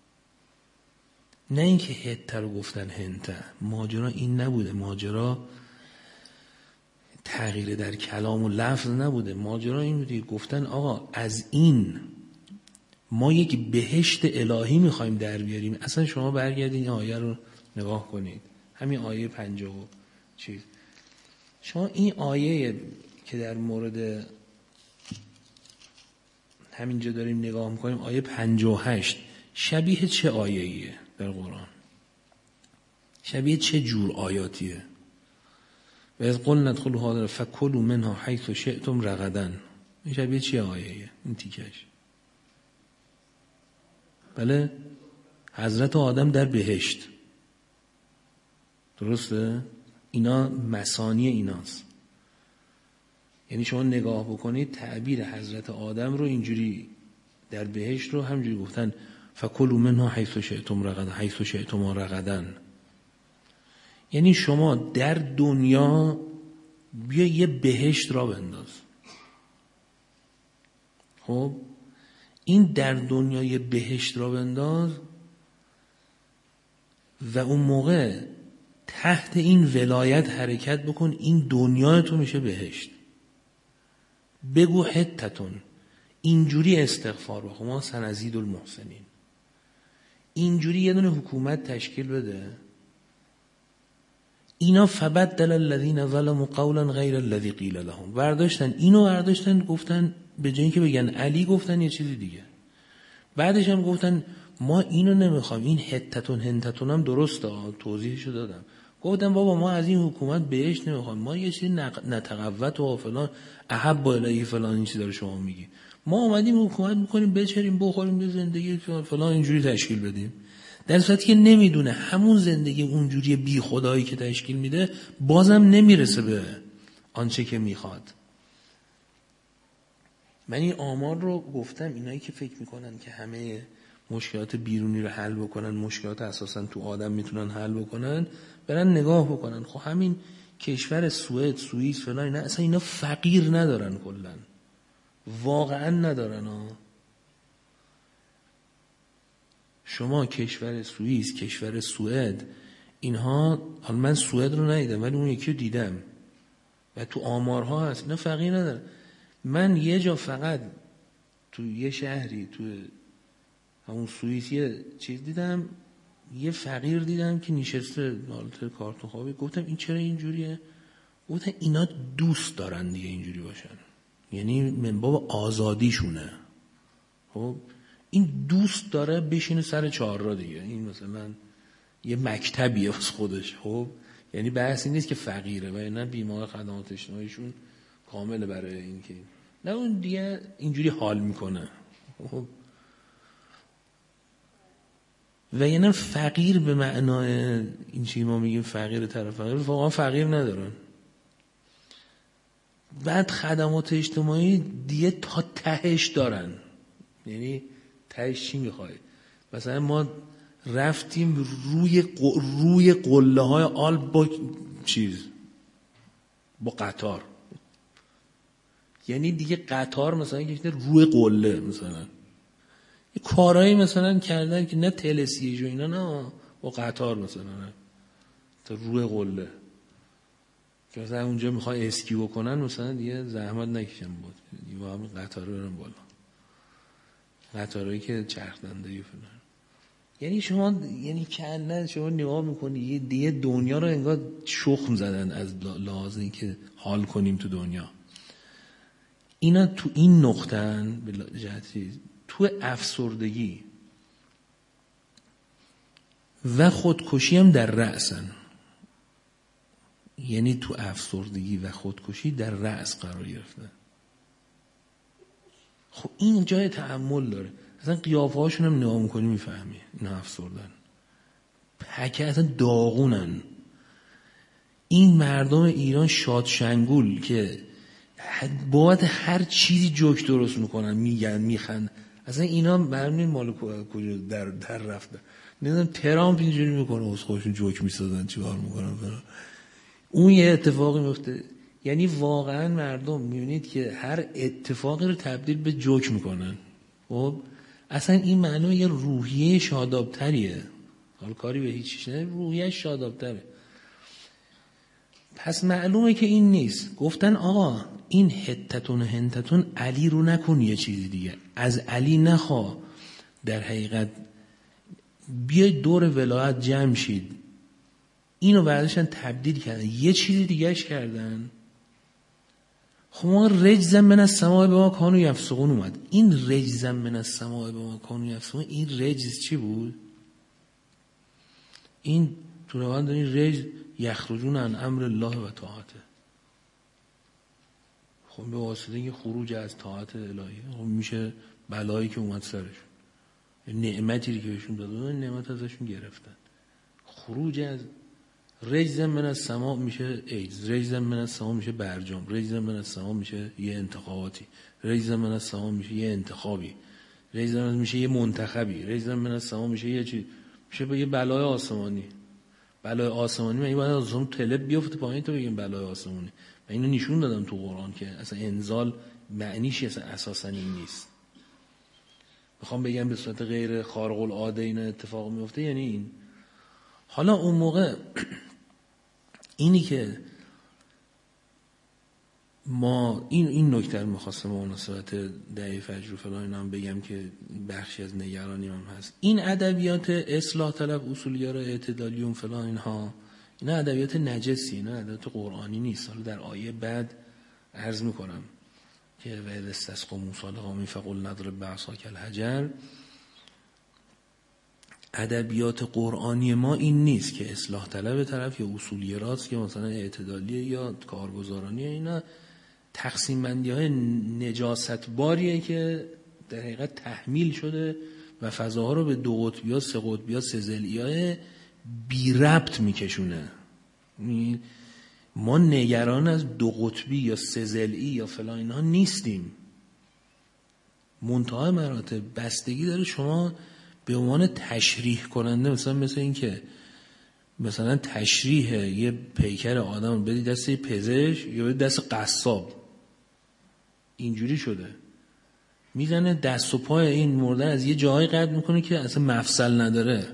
نه اینکه حته رو گفتن هنته. ماجرا این نبوده، ماجرا تغییر در کلام و لفظ نبوده. ماجرا این بوده گفتن آقا از این ما یک بهشت الهی میخوایم در بیاریم. اصلا شما برگردین این آیه رو نگاه کنید، همین آیه 50 چیز. شما این آیه که در مورد همینجا داریم نگاه میکنیم، آیه 58 شبیه چه آیه‌ایه در قرآن؟ شبیه چه جور آیاتیه؟ و از قلنا ادخلوا هذا فکلوا منها حیث شئتم رغدا. این شبیه چه آیه‌ایه این تیکش؟ بله، حضرت آدم در بهشت، درسته؟ اینا مثانی ایناست. یعنی شما نگاه بکنید تعبیر حضرت آدم رو اینجوری در بهشت رو همجوری گفتن فکلوا منها حیث شئتم رغدا، حیث شئتم رغدا. یعنی شما در دنیا بیا یه بهشت را بنداز. خب این در دنیا یه بهشت را بنداز و اون موقع تحت این ولایت حرکت بکن، این دنیا تو میشه بهشت. بگو حتتون، اینجوری استغفار بخون، ما سنزید المحسنین، اینجوری یه دونه حکومت تشکیل بده. اینا فبدل الذین ظلموا قولا غیر الذی قیل لهم، برداشتن اینو، برداشتن گفتن به جای اینکه بگن علی گفتن یه چیزی دیگه. بعدش هم گفتن ما اینو نمیخوام. این حتتون هنتتون هم درسته، توضیحشو دادم. گفتن بابا ما از این حکومت بهش نمیخوام، ما یه چیزی نتقوت و فلان احب الیه فلان، این چیزا رو شما میگی. ما اومدیم حکومت میکنیم بچریم بخوریم به زندگی فلان اینجوری تشکیل بدیم، در صورتی که نمیدونه همون زندگی اونجوری بی خدایی که تشکیل میده بازم نمیرسه به آنچه که میخواد. من این آمار رو گفتم، اینایی که فکر میکنن که همه مشکلات بیرونی رو حل بکنن، مشکلات اساسا تو آدم میتونن حل بکنن، برن نگاه بکنن. خب همین کشور سوئد، سوئیس فلان، اینا اصلا اینا فقیر ندارن، کلا واقعا ندارن شما کشور سوئیس، کشور سوئد، اینها، حالا من سوئد رو ندیدم ولی اون یکی رو دیدم و تو آمارها هست، اینا فقیر ندارن. من یه جا فقط تو یه شهری تو همون سوئیس یه چیز دیدم، یه فقیر دیدم که نشسته حالت کارتون خوابی. گفتم این چرا اینجوریه؟ گفتم اینا دوست دارن دیگه اینجوری باشن، یعنی من بابا آزادیشونه. خب این دوست داره بشینه سر چهارراه دیگه، این مثلا یه مکتبیه واسه خودش. خب یعنی بحث این نیست که فقیره و نه بیمار خدمات اجتماعیشون کامله برای این که نه اون دیگه اینجوری حال میکنه. و یعنی فقیر به معنای این چیزی ما میگیم فقیر طرف فقیر، واقعا فقیر ندارن. بعد خدمات اجتماعی دیگه تا تهش دارن. یعنی تهش چی میخوای؟ مثلا ما رفتیم روی قله های آلپ با قطار. یعنی دیگه قطار مثلا کشیده روی قله، مثلا یه کارهایی مثلا کردن که نه تلسیج و اینا، نه با قطار مثلا تا روی قله که مثلا اونجا میخوای اسکی بکنن مثلا دیگه زحمت نکشن بود، دیگه با همین قطار برن بالا، قطارهایی که چرخ دنده‌ای فلان. یعنی شما نگاه میکنی یه دنیا رو انگار شخم زدن از لحاظ اینکه حال کنیم تو دنیا. اینا تو این نقطه‌ان به جهتی تو افسردگی و خودکشی هم در رأسن. یعنی تو افسردگی و خودکشی در رأس قرار گرفتن. خب این جای تأمل داره. اصلا قیافه هاشون هم نگاه میکنی میفهمی اینا افسردن، پکه اصلا داغونن. این مردم ایران شادشنگول که بابت هر چیزی جوک درست میکنن، میگن میخند. اصلا اینا معلومه مال کجا در رفته. نمیدونم ترامپ اینجوری میکنه از خودشون جوک میسازن چیکار میکنن اون یه اتفاقی میفته. یعنی واقعا مردم میبینید که هر اتفاقی رو تبدیل به جوک میکنن. خب اصلا این معنی یه روحیه شادابتریه. حالا کاری به هیچیش نه، روحیه شادابتره. پس معلومه که این نیست. گفتن آقا این حتتون هنتتون علی رو نکن، یه چیزی دیگه از علی نخوا. در حقیقت بیای دور ولایت جمع شید. اینو برداشتن تبدیل کردن یه چیزی دیگهش کردن. خب ما رجزا من السماء بما کانوا یفسقون اومد. این رجزا من السماء بما کانوا یفسقون، این رجز چی بود؟ این تو روان دارین رجز یخرجون عن امر الله و طاعته. خب به واسطه که خروج از طاعت الهی خب میشه بلایی که اومد سرشون، نعمتی که بهشون داده نعمت ازشون گرفتن. خروج از رجزا من السماء میشه ایدز، رجزا من السماء میشه برجام، رجزا من السماء میشه یه انتخاباتی، رجزا من السماء میشه یه انتخابی، رجزا میشه یه منتخبی، رجزا من السماء میشه یه چیز، میشه یه بلای آسمانی. بلای آسمانی من باید از اون طلب بیفته پایین تو بگیم بلای آسمانی. من اینو نشون دادم تو قرآن که اصلا انزال معنیش اصلا اساسا این نیست. میخوام بگم به صورت غیر خارق العاده اینا اتفاق میفته، یعنی این. حالا اون موقع اینی که ما این نکته رو می‌خواستم به مناسبت دعی فجر و فلان اینا هم بگم که بخشی از نگرانیم هم هست. این ادبیات اصلاح طلب اصولگرا اعتدالیون فلان اینها، اینا ادبیات نجسی، اینا ادبیات قرآنی نیست. حالا در آیه بعد عرض میکنم که و اذ استسقوا موسی لقومه فقلنا اضرب بعصاک الحجر. ادبیات قرآنی ما این نیست که اصلاح طلب طرف یا اصولگراست که مثلا اعتدالیه یا کارگزارانیه. اینا تقسیم بندی های نجاست باریه که در حقیقت تحمیل شده و فضاها رو به دو قطبی ها، سه قطبی ها، سه ضلعی های بی ربط میکشونه. ما نگران از دو قطبی یا سه ضلعی یا فلان اینها نیستیم. منتهای مراتب بستگی داره شما به عنوان تشریح کننده، مثل این که مثلا تشریح یه پیکر آدم بدی دست پزشک یا بدی دست قصاب، اینجوری شده میزنه دست و پای این مردن از یه جایی قطع میکنه که اصلا مفصل نداره.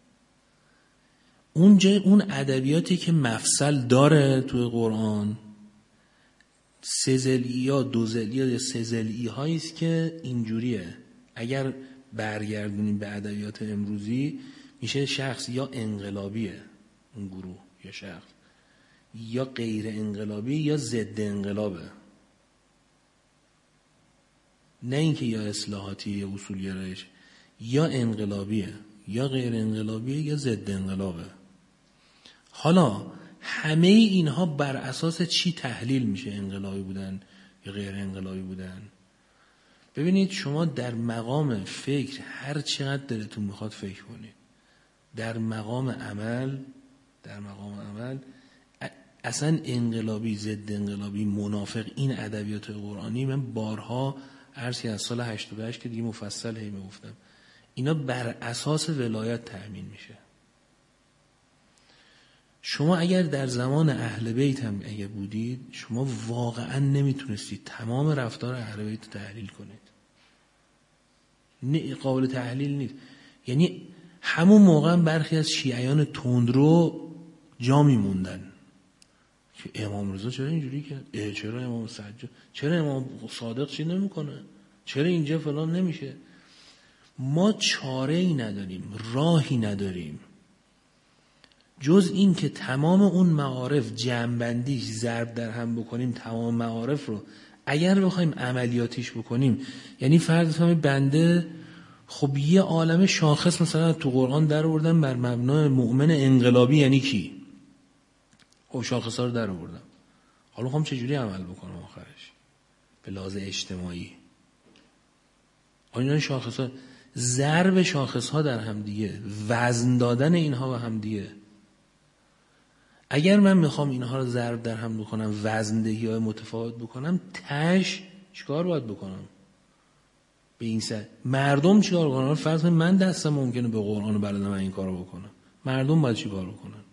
اون ادبیاتی که مفصل داره توی قرآن سه ضلعی یا دو ضلعی یا سه ضلعی هایی است که اینجوریه. اگر برگردونیم به ادبیات امروزی میشه شخص یا انقلابیه اون گروه، یا شخص یا غیر انقلابی یا ضد انقلابه، نه اینکه یا اصلاحاتی یا اصولگرایش، یا انقلابیه یا غیر انقلابیه یا ضد انقلابه. حالا همه اینها بر اساس چی تحلیل میشه انقلابی بودن یا غیر انقلابی بودن. ببینید شما در مقام فکر هر چقدر دلتون میخواد فکر کنید، در مقام عمل اصلا انقلابی، ضد انقلابی، منافق، این ادبیات قرآنی من بارها عرضی از سال 88 که دیگه مفصل هی میگفتم، اینا بر اساس ولایت تأمین میشه. شما اگر در زمان اهل بیت هم اگر بودید، شما واقعا نمیتونستید تمام رفتار اهل بیت رو تحلیل کنید. نه قابل تحلیل نیست. یعنی همون موقع برخی از شیعیان تندرو جا میموندن که امام رضا چرا اینجوری کرد، چرا امام سجاد، چرا امام صادق چی نمیکنه، چرا اینجا فلان نمیشه. ما چاره‌ای نداریم، راهی نداریم جز این که تمام اون معارف جمع‌بندیش ضرب در هم بکنیم. تمام معارف رو اگر بخوایم عملیاتیش بکنیم، یعنی فرض کنید بنده خب یه عالم شاخص مثلا تو قرآن در آوردم بر مبنای مؤمن انقلابی یعنی کی؟ خب شاخص‌ها رو در آوردم، حالا میخوام چجوری عمل بکنم آخرش به لحاظ اجتماعی؟ اینا شاخص‌ها، ضرب شاخص‌ها در هم دیگه، وزن دادن اینها به هم دیگه. اگر من میخوام اینها رو ضرب در هم بکنم، وزندهی‌های متفاوت بکنم، تش چیکار باید بکنم؟ به این سر مردم چیکار کنن؟ فرض کنید من دستم ممکنه به قرآن بلدم من این کارو بکنم، مردم باید چیکار بکنن؟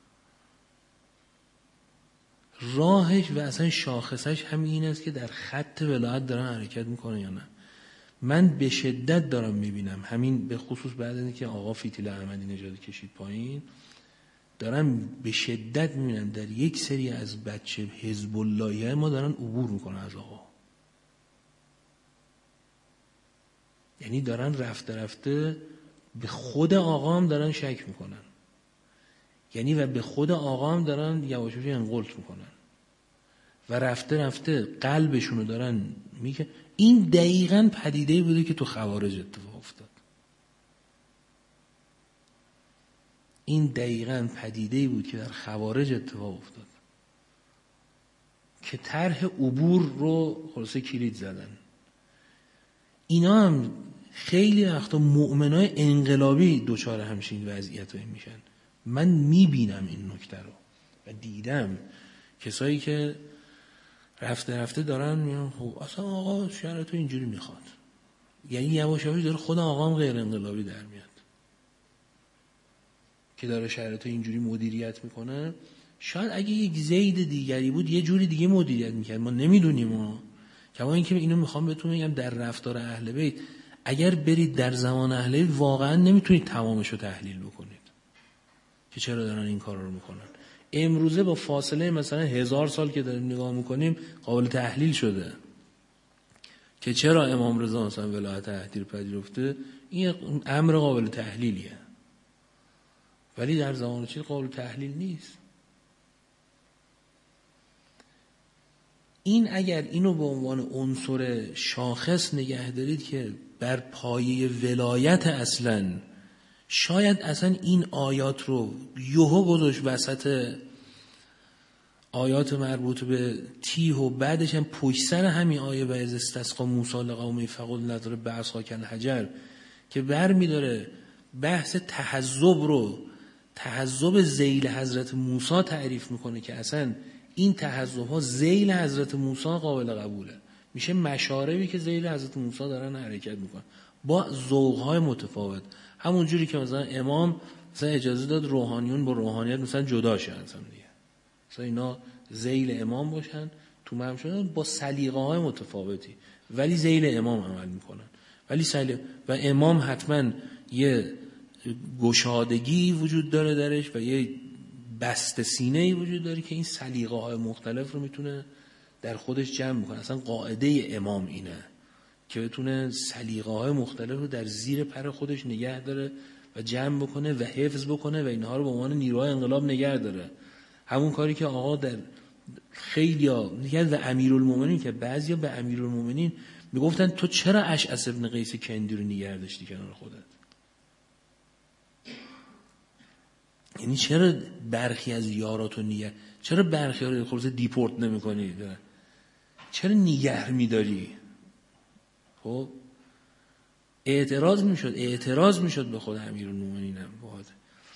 راهش و اصلا شاخصش همین این است که در خط ولایت دارن حرکت میکنن یا نه. من به شدت دارم میبینم، همین به خصوص بعد از اینکه آقا فتیل احمدی نژاد کشید پایین، دارم به شدت میبینم در یک سری از بچه حزب اللهی ما دارن عبور میکنن از آقا. یعنی دارن رفته رفته به خود آقا هم دارن شک میکنن، یعنی و به خود آقا هم دارن یواش یواش انقلت میکنن و رفته رفته قلبشونو دارن میگه. این دقیقاً پدیده‌ای بوده که تو خوارج اتفاق افتاد. این دقیقاً پدیده‌ای بود که در خوارج اتفاق افتاد که طرح عبور رو خلاصه کلید زدن. اینا هم خیلی وقتا مؤمنای انقلابی دوچار همچین وضعیتایی میشن. من میبینم این نکته رو و دیدم کسایی که رفته رفته دارن میگن خب اصلا آقا شرع تو اینجوری میخواد، یعنی یواش یواش داره خود آقا هم غیر انقلابی در میاد که داره شرع تو اینجوری مدیریت میکنه. شاید اگه یک زید دیگری بود یه جوری دیگه مدیریت میکرد، ما نمیدونیم. کما اینکه اینو میخوام بهتون بگم در رفتار اهل بیت اگر برید در زمان اهل بیت واقعا نمیتونید تمامش رو تحلیل بکنید که چرا دارن این کارا رو میکنن. امروزه با فاصله مثلا 1000 سال که داریم نگاه میکنیم قابل تحلیل شده که چرا امام رضا مثلا ولایت تحریر پذیرفته. این امر قابل تحلیلیه، ولی در زمان چیز قابل تحلیل نیست. این اگر اینو به عنوان عنصر شاخص نگه دارید که بر پایه ولایت اصلا، شاید اصلا این آیات رو یهو گذاشت وسط آیات مربوط به تیه و بعدش هم پشت سر همین آیه و از استسقا موسی لقومه فقل نظر بعصا کالحجر که برمی داره بحث تحزب ذیل حضرت موسی تعریف میکنه که اصلا این تحزب ها ذیل حضرت موسی قابل قبوله، میشه مشاربی که ذیل حضرت موسی دارن حرکت میکنن با ذوق های متفاوت. همون جوری که مثلا امام مثلا اجازه داد روحانیون با روحانیت مثلا جدا شدن، مثلا اینا ذیل امام باشن تو مهم شدن با سلیقه های متفاوتی ولی ذیل امام عمل میکنن. ولی و امام حتما یه گشادگی وجود داره درش و یه بسته سینه‌ای وجود داره که این سلیقه های مختلف رو میتونه در خودش جمع کنه. اصلا قاعده امام اینه که بتونه سلیقه های مختلف رو در زیر پر خودش نگه داره و جمع بکنه و حفظ بکنه و اینها رو به عنوان نیروهای انقلاب نگه داره. همون کاری که آقا در خیلیا میگن و امیرالمومنین، که بعضیا به امیرالمومنین میگفتن تو چرا اشعث ابن قیس کندی رو نگه داشتی کنار خودت؟ یعنی چرا برخی از یاراتو چرا برخی ها رو خلاص دیپورت نمی‌کنی؟ چرا نگه می‌داری؟ خب اعتراض میشد به خود امیرالمومنین هم باید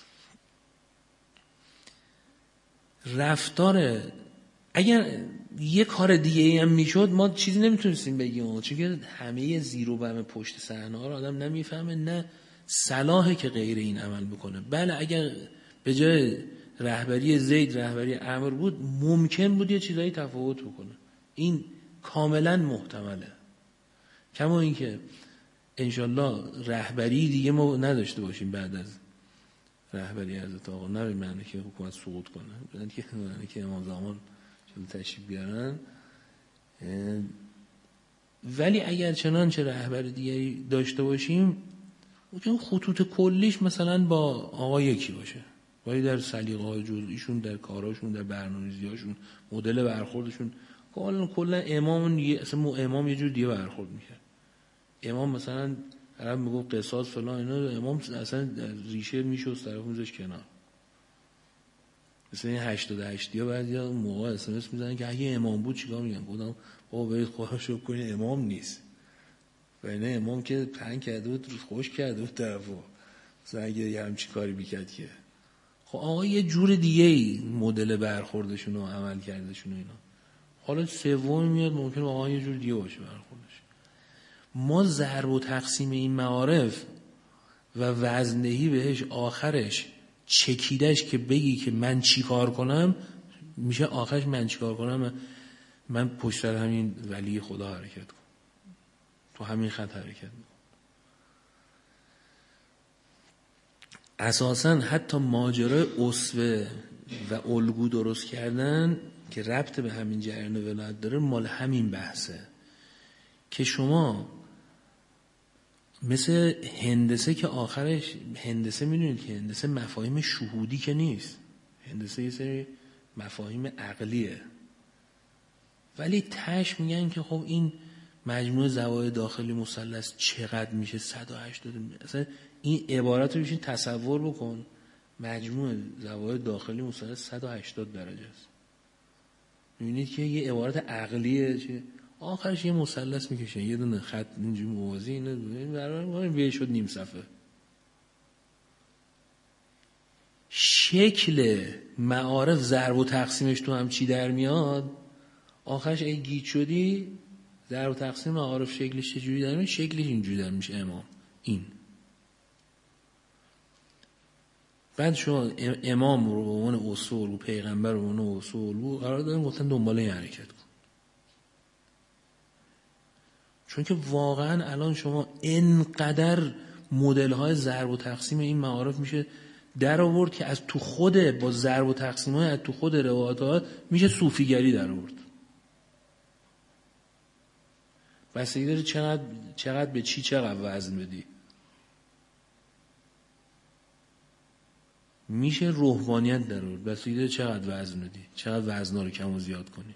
رفتار. اگر یه کار دیگه ای هم میشد ما چیزی نمیتونستیم بگیم، چون که همه زیر و بم پشت صحنه ها رو آدم نمیفهمه، نه صلاحه که غیر این عمل بکنه. بله اگر به جای رهبری زید رهبری عمرو بود ممکن بود یه چیزایی تفاوت بکنه، این کاملا محتمله. کما اینکه انشالله رهبری دیگه ما نداشته باشیم بعد از رهبری حضرت آقا، نه به معنی که حکومت سقوط کنه، به معنی که امام زمان شده تشریف بیارن. ولی اگر چنانچه رهبر دیگری داشته باشیم ممکن خطوط کلیش مثلا با آقا یکی باشه، ولی در سلیقه‌های جزئیشون، در کاراشون، در برنامه‌ریزی‌هاشون، مدل برخوردشون کلا امام یه جور دیگه برخورد می‌کرد. امام مثلا عرب میگفت قصاص فلان اینا، امام اصلا ریشه میشست طرف میذاش کنار. مثلا این 88 یا بعضیا موقع اسمس میزنن که اگه امام بود چیکار میگن؟ گفتم بابا برید خودشو کنین، امام نیست. و اینا امام که پنگ کرده بود، خوش کرده بود طرفو. مثلا اگه یه همچین کاری میکرد که خب آقا یه جور دیگه ای مدل برخوردشون و عمل کردشون و اینا. حالا سوم میاد ممکنه آقا یه جور دیگه باشه برخوردش. ما ضرب و تقسیم این معارف و وزندهی بهش آخرش چکیدش که بگی که من چی کار کنم، میشه آخرش من چی کار کنم، من پشت سر همین ولی خدا حرکت کنم، تو همین خط حرکت میکنم. اساساً حتی ماجرای اسوه و الگو درست کردن که ربط به همین جریان ولایت داره مال همین بحثه که شما مثل هندسه که آخرش هندسه میدونید که هندسه مفاهیم شهودی که نیست، هندسه یه سری مفاهیم عقلیه، ولی تش میگن که خب این مجموع زوایای داخلی مثلث چقدر میشه 180. اصلا این عبارت رو بشین تصور بکن، مجموع زوایای داخلی مثلث 180 درجه است. میبینید که یه عبارت عقلیه چه آخرش یه مثلث میکشه، یه دونه خط اینجوری موازی اینه برای بیه شد نیم صفحه. شکل معارف ضرب و تقسیمش تو هم چی در میاد؟ آخرش ای گیج شدی ضرب و تقسیم معارف شکلش چجوری در میاد؟ شکلش اینجوری در میشه امام این. بعد شما امام رو به عنوان اصول و پیغمبر رو به عنوان اصول قرار دادن، گفتن دنبال این حرکت کن. چون که واقعا الان شما اینقدر مدل‌های ضرب و تقسیم این معارف میشه در آورد که از تو خود با ضرب و تقسیم‌های از تو خود روایات میشه صوفیگری در آورد. بستگی داره چقدر به چقدر وزن بدی. میشه روحانیت در آورد، بستگی داره چقدر وزن بدی، چقدر وزنا رو کم و زیاد کنی.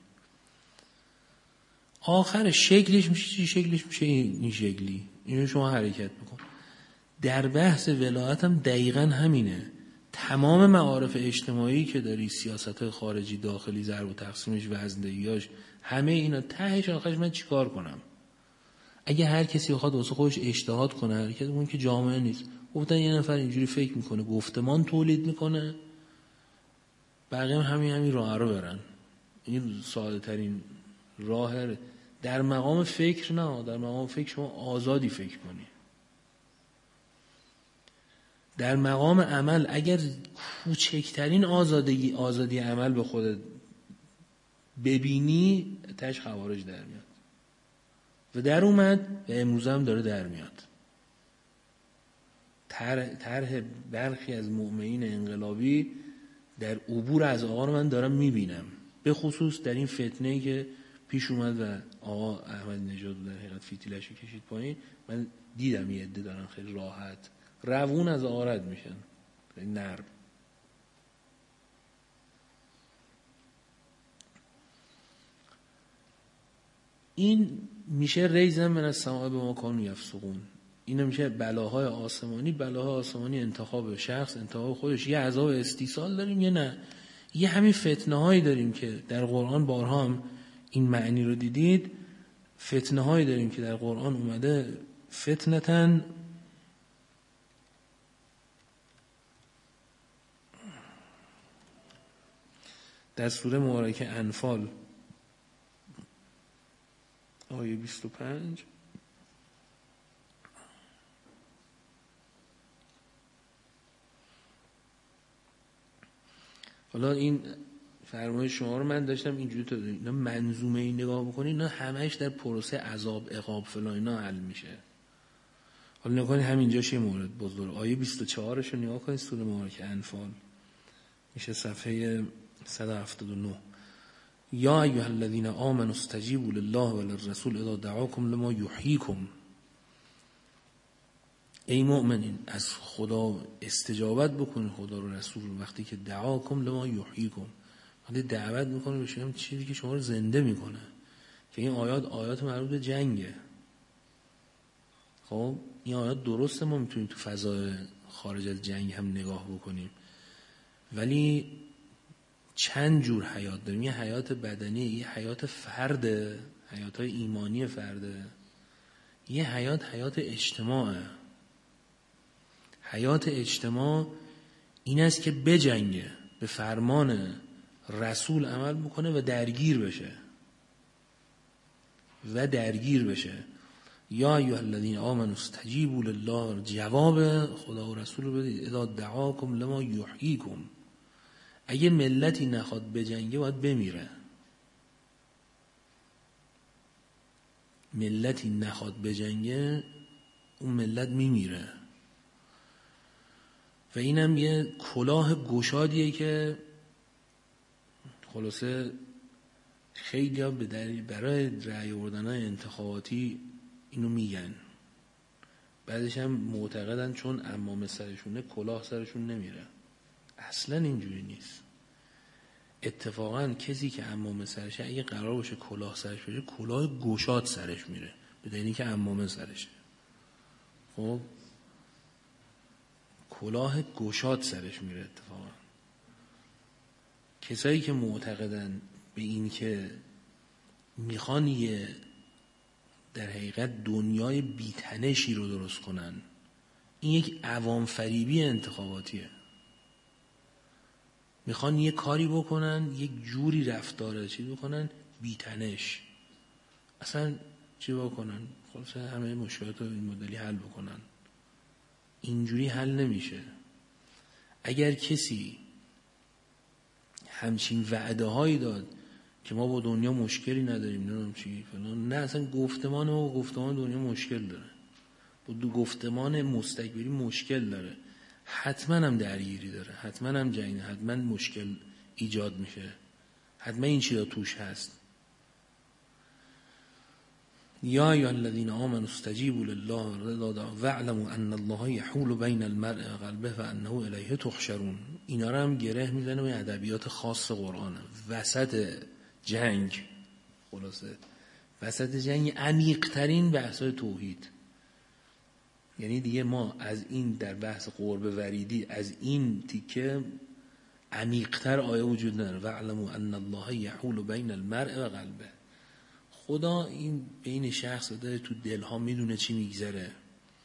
آخر شکلش میشه چی؟ شکلش میشه این شکلی. اینو شما حرکت بکن. در بحث ولایت هم دقیقاً همینه. تمام معارف اجتماعی که داری، سیاست خارجی داخلی، ضرب و تقسیمش، وزندگیاش، همه اینا تهش آخرش من چیکار کنم؟ اگه هر کسی بخواد واسه خودش اجتهاد کنه، حرکت اون که جامعه نیست. گفتن یه نفر اینجوری فکر میکنه، گفتمان تولید میکنه، بقیه هم همین راه رو برن. این ساده ترین راه. در مقام فکر نه، در مقام فکر شما آزادی فکر کنی. در مقام عمل اگر کوچکترین آزادی عمل به خودت ببینی، تاش خوارج در میاد و در اومد و امروز هم داره در میاد. طرح برخی از مؤمنین انقلابی در عبور از آقا رو من دارم میبینم، به خصوص در این فتنه‌ای که پیش اومد و آقا احمد نژاد در حقیقت فیتیلش رو کشید پایین. من دیدم یه عده دارن خیلی راحت روون از آقا رد میشن، خیلی نرم. این میشه ریزن من از سماع به ما کانوا یفسقون. این میشه بلاهای آسمانی، انتخاب شخص، انتخاب خودش. یه عذاب استیصال داریم، یه نه، یه همین فتنه هایی داریم که در قرآن بارها هم این معنی رو دیدید، فتنه هایی داریم که در قرآن اومده فتنتن در سوره مبارکه انفال آیه 25 حالا این فرمایش شما رو من داشتم اینجوری تا اینا منظومه این نگاه بکنید، اینا همش در پروسه عذاب عقاب فلان اینا حل میشه. حالا نگاه کنید همینجاش یه مورد بزرگ، آیه 24 رو نگاه کنید سوره مبارکه انفال، میشه صفحه 179. یا ایها الذین آمنوا استجیبوا لله وللرسول اذا دعاکم لما یحییکم. ای مؤمنین از خدا استجابت بکنید، خدا رو رسول وقتی که دعاکم لما یحییکم، وقتی دعوت میکنه به شما چیزی که شما رو زنده میکنه، که این آیات مربوط به جنگه. خب این آیات درسته ما میتونیم تو فضای خارج از جنگ هم نگاه بکنیم، ولی چند جور حیات داریم. یه حیات بدنی، یه حیات فرده، حیات‌های ایمانی فرده، یه حیات اجتماعه. حیات اجتماع این است که بجنگه، به فرمان رسول عمل بکنه و درگیر بشه. یا ایها الذین آمنوا استجیبوا لله، جواب خدا و رسول رو بدید. اذا دعاکم لما یحییکم، اگه ملتی نخواد بجنگه باید بمیره. ملتی نخواد بجنگه اون ملت میمیره. و اینم یه کلاه گشادیه که خلاصه خیلی ها برای رأی آوردن‌های انتخاباتی اینو میگن، بعدش هم معتقدن چون عمامه سرشونه کلاه سرشون نمیره. اصلا اینجوری نیست. اتفاقا کسی که عمامه سرشه اگه قرار باشه کلاه سرش بشه، کلاه گشاد سرش میره، به دلیلی که عمامه سرشه. خب کلاه گشاد سرش میره. اتفاقا کسایی که معتقدن به این که میخوان یه در حقیقت دنیای بی‌تنشی رو درست کنن، این یک عوام فریبی انتخاباتیه. میخوان یه کاری بکنن، یک جوری رفتاره چی بکنن بی‌تنش، اصلا چی بکنن خلاصه همه مشکلات رو این مدلی حل بکنن. اینجوری حل نمیشه. اگر کسی همچین وعده هایی داد که ما با دنیا مشکلی نداریم، نمیدونم چی فلان، نه اصلا گفتمان ما و گفتمان دنیا مشکل داره، با دو گفتمان مستکبری مشکل داره، حتما هم درگیری داره، حتما هم جنگ، حتما مشکل ایجاد میشه، حتما این چیزا توش هست. یا ایها الذین آمنوا استجیبوا لله واعلموا ان الله یحول بین المرء و قلبه و انه الیه تحشرون. اینا رو هم گره میزنه به ادبیات خاص قرآن. وسط جنگ، خلاصه وسط جنگ عمیق‌ترین بحث‌های توحید، یعنی دیگه ما از این در بحث قرب وریدی از این تیکه عمیق‌تر آیه وجود نداره. واعلموا ان الله یحول بین المرء و قلبه. خدا این بین شخص داره تو دلها میدونه چی میگذره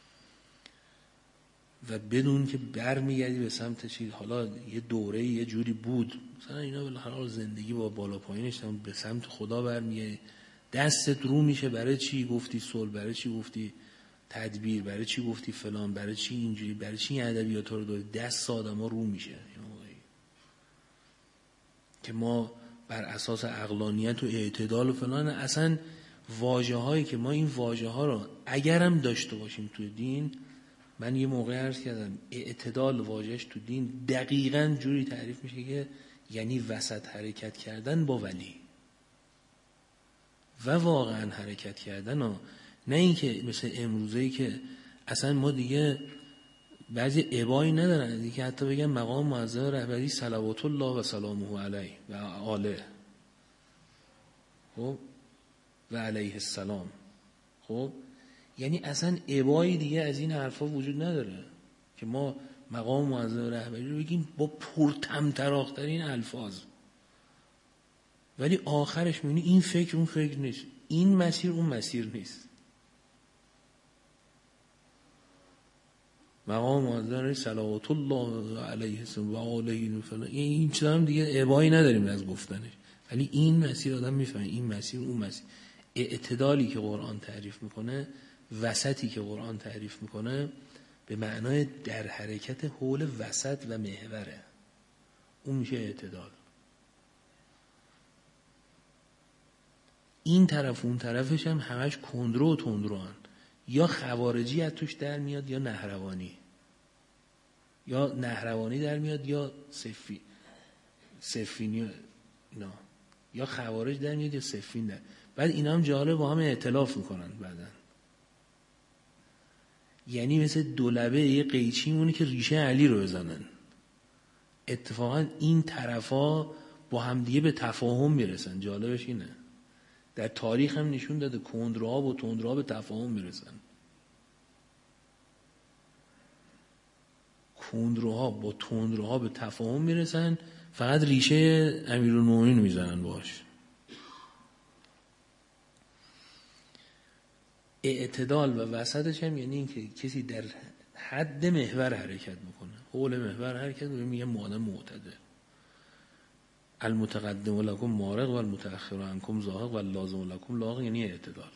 و بدون که برمیگردی به سمت چیز. حالا یه دوره یه جوری بود مثلا اینا بالاخره زندگی با بالا پایینش هم به سمت خدا برمیگردی، دستت رو میشه برای چی گفتی صلح، برای چی گفتی تدبیر، برای چی گفتی فلان، برای چی اینجوری، برای چی این ادبیات رو داری، دست آدم‌ها رو میشه. که ما بر اساس عقلانیت و اعتدال و فلان، اصلا واژه‌هایی که ما این واژه‌ها رو اگرم داشته باشیم تو دین، من یه موقع عرض کردم اعتدال واژه‌اش تو دین دقیقاً جوری تعریف میشه که یعنی وسط حرکت کردن با ولی و واقعاً حرکت کردن نه اینکه مثل امروزه‌ای که اصلا ما دیگه بعضی ابایی ندارن دیگه، حتی بگن مقام معظم رهبری صلوات الله و سلامه علیه و آله، خب و علیه السلام. خب یعنی اصلا ابایی دیگه از این حرفا وجود نداره که ما مقام معظم رهبری رو بگیم با پرطمطراق‌ترین الفاظ. ولی آخرش می‌بینی این فکر اون فکر نیست، این مسیر اون مسیر نیست. مقام معظم صلوات الله علیه و آله فلان، این چیزا هم دیگه ابایی نداریم از گفتنش، ولی این مسیر آدم میفهمه این مسیر اون مسیر. اعتدالی که قرآن تعریف میکنه، وسطی که قرآن تعریف میکنه، به معنای در حرکت حول وسط و محوره، اون میشه اعتدال. این طرف اون طرفش هم همش کندرو و تندروان، یا خوارجی از توش در میاد یا نهروانی، یا نهروانی در میاد یا سفینی اینا، یا خوارج در میاد یا سفین در. بعد اینا هم جالب با هم ائتلاف میکنن بعدن، یعنی مثل دولبه یه قیچی مونه که ریشه علی رو بزنن. اتفاقا این طرفا با هم دیگه به تفاهم میرسن. جالبش اینه، در تاریخ هم نشون داده کندروها و تندروها به تفاهم میرسن. کندروها با تندروها به تفاهم میرسن، فقط ریشه امیرالمومنین میزنن باش. اعتدال و وسطش هم یعنی این که کسی در حد محور حرکت میکنه، حول محور حرکت میکنه، میگه مادم معتدل. المتقدم لکم مارق و المتأخر عنکم زاهق و اللازم لکم لاغ، یعنی اعتدال.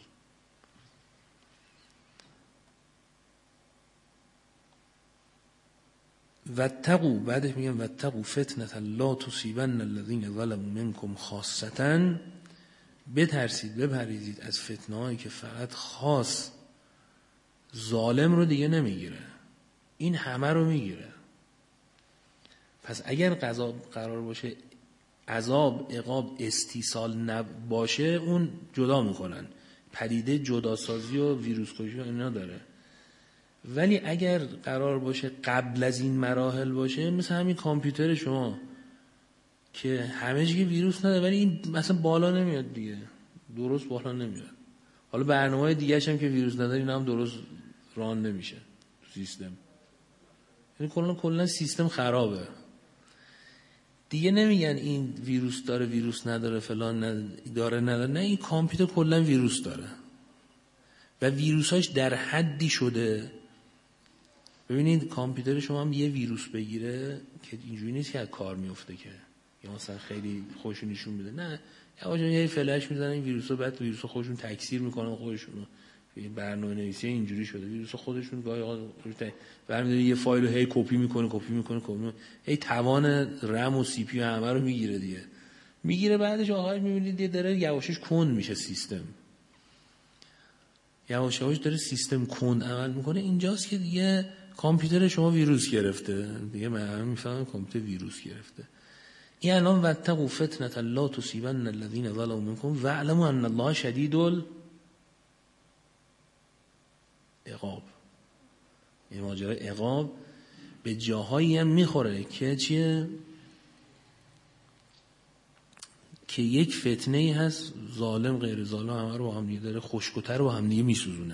واتقوا، بعدش میگن واتقوا فتنة لا تصیبن الذین ظلموا منکم خاصة، بترسید بپریزید از فتنه‌هایی که فقط خاص ظالم رو دیگه نمیگیره، این همه رو میگیره. پس اگر قرار باشه عذاب عقاب استیصال نباشه، اون جدا میکنن، پدیده جداسازی و ویروس کشی و اینا داره. ولی اگر قرار باشه قبل از این مراحل باشه، مثل همین کامپیوتر شما که همه جای ویروس نداره ولی این مثلا بالا نمیاد دیگه، درست بالا نمیاد. حالا برنامه‌های دیگه‌ش هم که ویروس نداره اینا هم درست ران نمیشه تو سیستم، یعنی کلا سیستم خرابه دیگه. نمیگن این ویروس داره ویروس نداره فلان داره نداره، نه، این کامپیوتر کلا ویروس داره و ویروساش در حدی شده. ببینید کامپیوتر شما هم یه ویروس بگیره که اینجوری نیست که از کار میفته که یا مثلا خیلی خوشو نشون بده، نه، یه فلش میزنن این ویروسا، بعد ویروسا خودشون تکثیر میکنن خودشونو. این برنامه نویسی اینجوری شده، ویروسا خودشون گاهی اوقات برمی‌داره یه فایل رو هی کپی میکنه، هی توان رم و سی پی یو همه رو میگیره دیگه، میگیره. بعدش آخرش میبینید یه داره یواشش کند میشه، سیستم یواش داره سیستم کند عمل میکنه. اینجاست که دیگه کامپیوتر شما ویروس گرفته دیگه، من میفهمم کامپیوتر ویروس گرفته. این الان واتقوا فتنة لا تصیبن الذین ظلموا منکم واعلموا ان الله شدید العقاب. این ماجرا عقاب به جاهایی هم میخوره که چیه، که یک فتنه‌ای هست ظالم غیر ظالم همه رو با هم دیگه داره خشک‌تر با هم دیگه میسوزونه.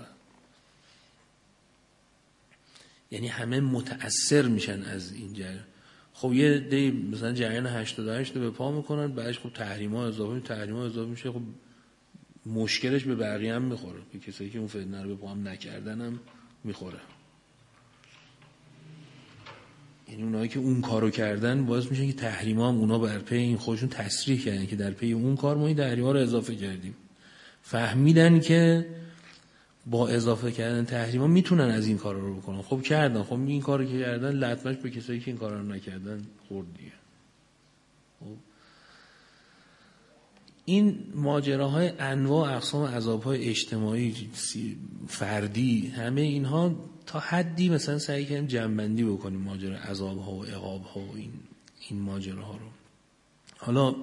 یعنی همه متأثر میشن از این جریان. خب یه دی مثلا جریان 88 رو به پا میکنن، بعدش خب تحریم‌ها اضافه میشه، خب مشکلش به بقیه هم میخوره، به کسایی که اون فتنه رو به پا هم نکردن هم میخوره. یعنی اونایی که اون کارو کردن باعث میشه که تحریم‌ها هم اونا بر پی این خودشون تصریح کردن که در پی اون کار ما این تحریم‌ها رو اضافه کردیم. فهمیدن که با اضافه کردن تحریم‌ها میتونن از این کارا رو بکنن، خب کردن. خب این کارو که کردن لطمش به کسایی که این کارا رو نکردن خورد دیگه. خب این ماجراهای انواع اقسام عذاب‌های اجتماعی فردی، همه اینها تا حدی مثلا سعی کردیم جمع‌بندی بکنیم ماجرا عذاب‌ها و عقاب‌ها و این ماجراها رو. حالا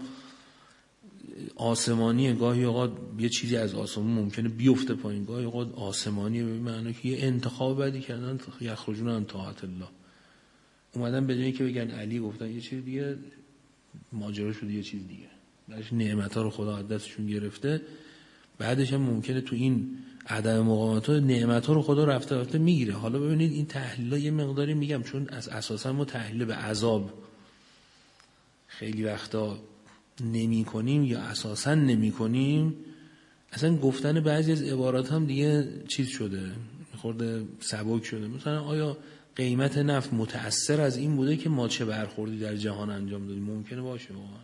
آسمانی گاهی اوقات یه چیزی از آسمون ممکنه بیفته پایین، گاهی اوقات آسمانی به معنی که یه انتخاب بدی کردن، یخرجون عن طاعت الله، اومدن بدون اینکه بگن علی گفتن یه چیز دیگه، ماجرا شده یه چیز دیگه، بعدش نعمت‌ها رو خدا از دستشون گرفته، بعدش هم ممکنه تو این عدم مقاومت نعمت‌ها رو خدا رفته میگیره. حالا ببینید این تحلیل‌ها یه مقداری میگم چون از اساسا ما تحلیل به عذاب خیلی وقتا نمی کنیم یا اساساً نمی کنیم، اصلا گفتن بعضی از عبارات هم دیگه چیز شده، خورده سبک شده. مثلا آیا قیمت نفت متأثر از این بوده که ما چه برخوردی در جهان انجام دادیم؟ ممکنه باشه واقعا.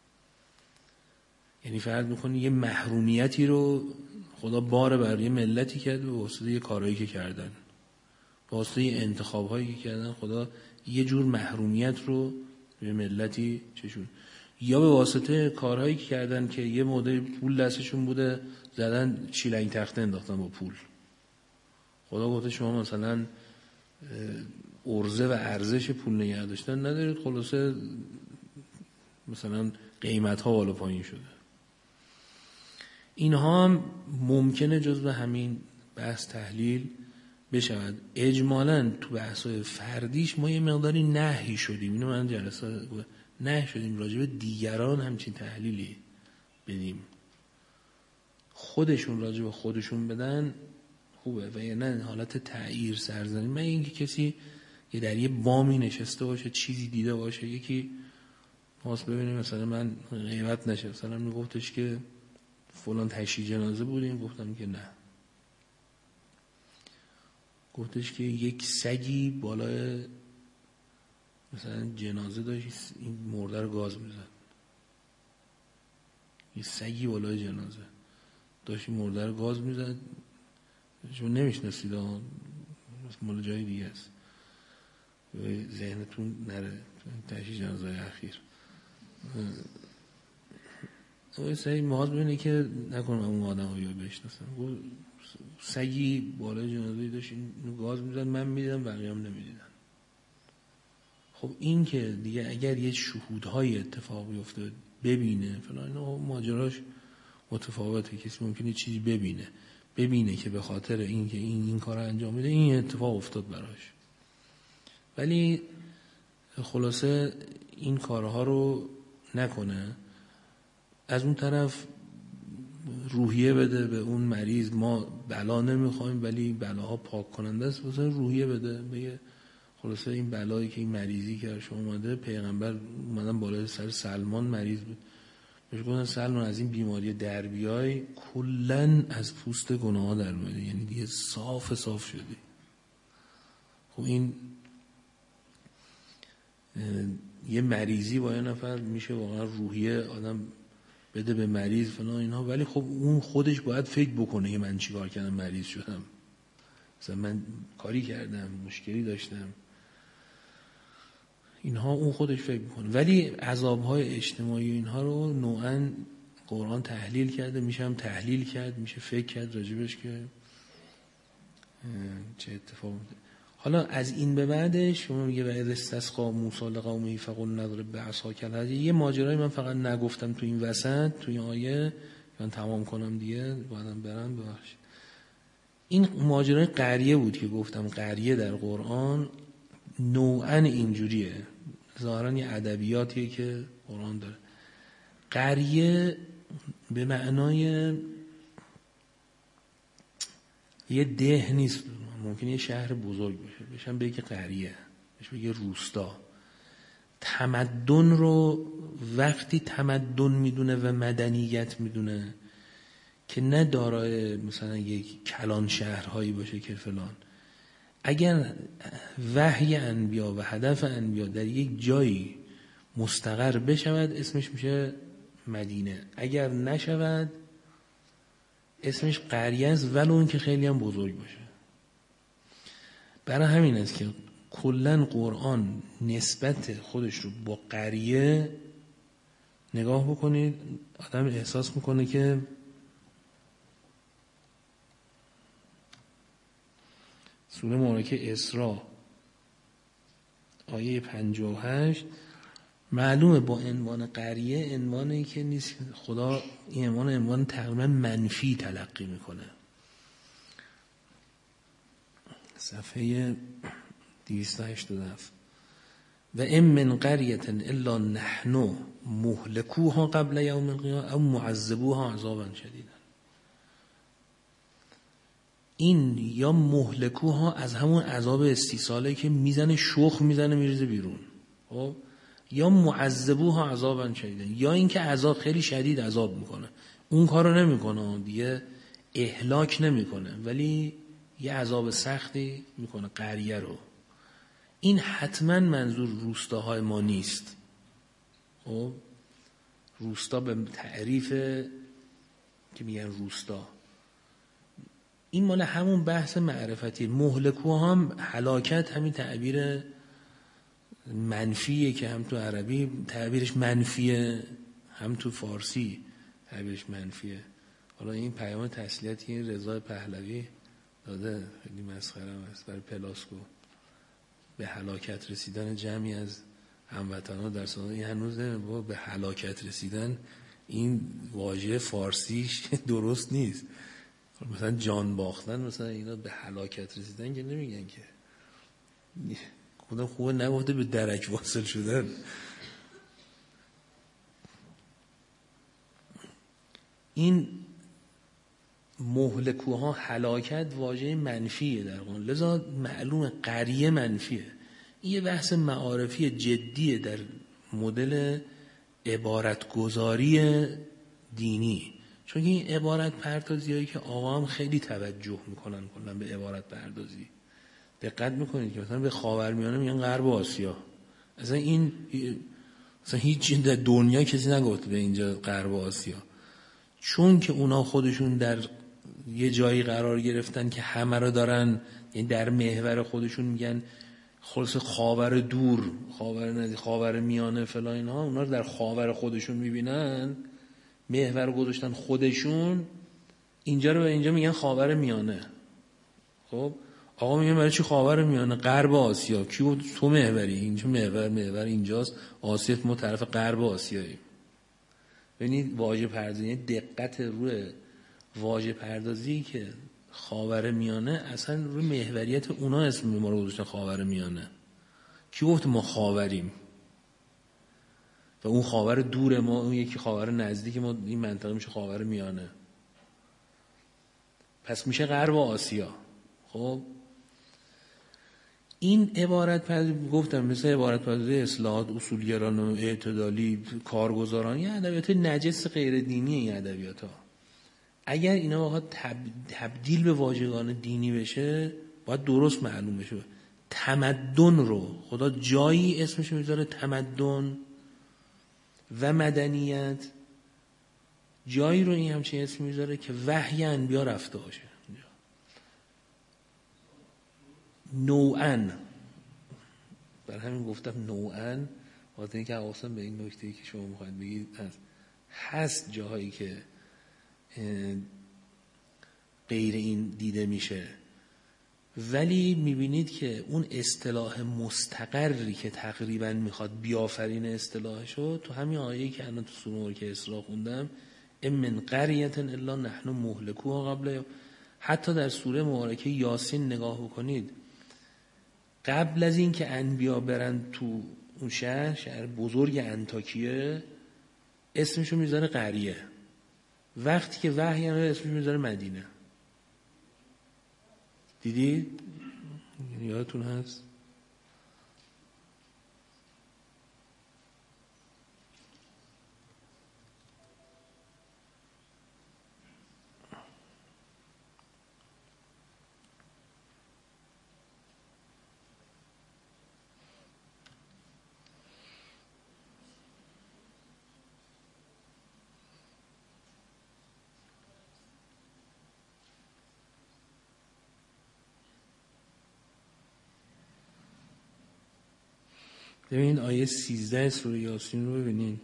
یعنی فرض می‌کنی یه محرومیتی رو خدا بار بر یه ملتی کرد به واسطه یه کارهایی که کردن، به واسطه یه انتخاب‌هایی که کردن، خدا یه جور محرومیت رو به ملتی چشون، یا به واسطه کارهایی که کردن که یه مدل پول دستشون بوده زدن چیلنگ تخته انداختن با پول. خدا گفته شما مثلا عرضه و ارزش پول نگه داشتن ندارید، خلاصه مثلا قیمت ها بالا پایین شده. اینها هم ممکنه جزو همین بحث تحلیل بشود. اجمالاً تو بحث‌های فردیش ما یه مقداری نهی شدیم، اینو من جلسه نهی شدیم راجع به دیگران همچین تحلیلی بدیم. خودشون راجع به خودشون بدن خوبه و یا نه حالت تعییر سرزنی. من اینکه کسی یه در یه بامی نشسته باشه چیزی دیده باشه، یکی واسه ببینیم مثلا من غیبت نشه، مثلا میگفتش که فلان تشییع جنازه بودیم، گفتم که نه، گفتش که یک سگی بالای مثلا جنازه داشت این مرده رو گاز میزد، یه سگی بالای جنازه داشت این مرده رو گاز میزد، شما نمیشناسید مال جای دیگه است، ذهنتون نره تشییع جنازه اخیر. سعی مواظب ببینه که نکنم اون آدم رو بشناسم. سگی بالای جنازه داشت اینو گاز میزد، من میدیدم بقیه هم نمیدیدن. خب این که دیگه اگر یه شهودهای اتفاق بیفته ببینه فلان، ماجراش متفاوته. کسی ممکنه چیزی ببینه که به خاطر این که این کار انجام میده این اتفاق افتاد براش، ولی خلاصه این کارها رو نکنه. از اون طرف روحیه بده به اون مریض، ما بلا نمیخوایم ولی بلاها پاک کننده است، مثلا روحیه بده بگه خلاصه این بلایی که این مریضی که شما اومده، پیغمبر اومدن بالای سر سلمان مریض بود، بهش گفتن سلمان از این بیماری در بیای کلن از پوست گناه ها در میاد، یعنی دیگه صاف شدی. خب این یه مریضی با یه نفر میشه واقعا روحیه آدم بده به مریض فلان اینها، ولی خب اون خودش باید فکر بکنه که من چیکار کردم مریض شدم، مثلا من کاری کردم مشکلی داشتم، اینها اون خودش فکر میکنه. ولی عذابهای اجتماعی اینها رو نوعاً قرآن تحلیل کرده، میشه هم تحلیل کرد، میشه فکر کرد راجبش که چه اتفاق میفته. حالا از این به بعدش شما میگه و اذ استسقی موسی لقومه فقل نضرب بعصاک الحجر، یه ماجرایی من فقط نگفتم تو این وسط، تو این آیه من تمام کنم دیگه بعدم برم ببخشید. این ماجرای قریه بود که گفتم قریه در قرآن نوعاً اینجوریه، ظاهراً یه ادبیاتیه که قرآن داره. قریه به معنای یه ده نیست، ممکنه یه شهر بزرگ باشه بهشم بگه قریه، بهش بگه روستا. تمدن رو وقتی تمدن میدونه و مدنیت میدونه که نه دارای مثلا یک کلان شهرهایی باشه که فلان. اگر وحی انبیا و هدف انبیا در یک جایی مستقر بشود اسمش میشه مدینه، اگر نشود اسمش قریه است ولو اون که خیلی هم بزرگ باشه. برای همین است که کلن قرآن نسبت خودش رو با قریه نگاه بکنید آدم احساس میکنه که سوره مبارکه اسراء آیه 58 معلومه با عنوان قریه عنوانی که نیست، خدا این عنوان تقریبا منفی تلقی میکنه. صفحه 287 و ام من قریة الا نحن مهلكوها قبل یوم القیامة او معذبوها عذابا شدیدا. این یا مهلکوها از همون عذاب استیصاله که میزنه شخ میزنه میریزه بیرون، خب یا معذبوها عذابا شدیدا، یا اینکه عذاب خیلی شدید عذاب میکنه. اون کارو نمیکنه دیگه، اهلاک نمیکنه، ولی یه عذاب سختی میکنه قریه رو. این حتما منظور روستاهای ما نیست. خب روستا به تعریف که میگن روستا، این مال همون بحث معرفتی. مهلکوها هم هلاکت، همین تعبیر منفیه که هم تو عربی تعبیرش منفیه، هم تو فارسی تعبیرش منفیه. حالا این پیام تسلیتی رضا پهلوی داده، خیلی مسخره است برای پلاسکو. به هلاکت رسیدن جمعی از هموطنان در سودان، این هنوز به هلاکت رسیدن، این واژه فارسیش درست نیست. مثلا جان باختن، مثلا اینا به هلاکت رسیدن که نمیگن که. خودم خوبه نگفته به درک واصل شدن. این مهلکوها هلاکت واژه منفیه در قرآن، لذا معلوم قریه منفیه. این یه بحث معارفی جدیه در مدل عبارتگذاری دینی، چون این عبارت پردازی هایی که آقا هم خیلی توجه میکنن کلا به عبارت پردازی. دقت میکنید که مثلا به خاورمیانه میگن غرب آسیا، اصلا این مثلا هیچ در دنیا کسی نگفت به اینجا غرب آسیا، چون که اونا خودشون در یه جایی قرار گرفتن که همه رو دارن، یعنی در محور خودشون میگن خلاص خاور دور، خاور نزدیک، خاور میانه فلان اینها، اونا رو در خاور خودشون میبینن، محور رو گذاشتن خودشون، اینجا رو به اینجا میگن خاور میانه. خب آقا میگن برای چی خاور میانه؟ غرب آسیا. کی بود تو محوری؟ اینجا محور اینجاست، آسیا ما طرف غرب آسیایی. ببینید واژه پردازی، دقت روی واژه پردازی که خاور میانه، اصلا روی محوریت اونا اسم ما رو گذاشتن خاور میانه. کی گفت ما خاوریم؟ و اون خاور دور ما، اون یکی خاور نزدیک ما، این منطقه میشه خاور میانه، پس میشه غرب آسیا. خب این عبارت پردازی گفتم مثل عبارت پردازی اصلاحات، اصولگران و اعتدالی، کارگزاران، یه ادبیات نجس غیر دینی. این ادبیات ها اگر اینا واقعا تبدیل به واژگان دینی بشه، باید درست معلوم بشه. تمدن رو خدا جایی اسمش میذاره تمدن و مدنیت، جایی رو این همچین اسم میذاره که وحی انبیا رفته باشه. نوعاً، برای همین گفتم نوعاً، واسه اینکه حواسم به این نکته‌ای که شما می‌خواید بگید هست جاهایی که غیر این دیده میشه، ولی میبینید که اون اصطلاح مستقری که تقریباً میخواد بیافرین اصطلاحشو تو همین آیه‌ای که الان تو سوره مبارکه اسراء خوندم، من قریة الا نحن مهلکوها قبل، حتی در سوره مبارکه یاسین نگاه بکنید، قبل از این که انبیا برن تو اون شهر بزرگ انطاکیه، اسمشو میذاره قریه، وقتی که وحی هم اسمشو میذاره مدینه. دیدید؟ یادتون هست؟ ببینید آیه 13 سوره یاسین رو ببینید.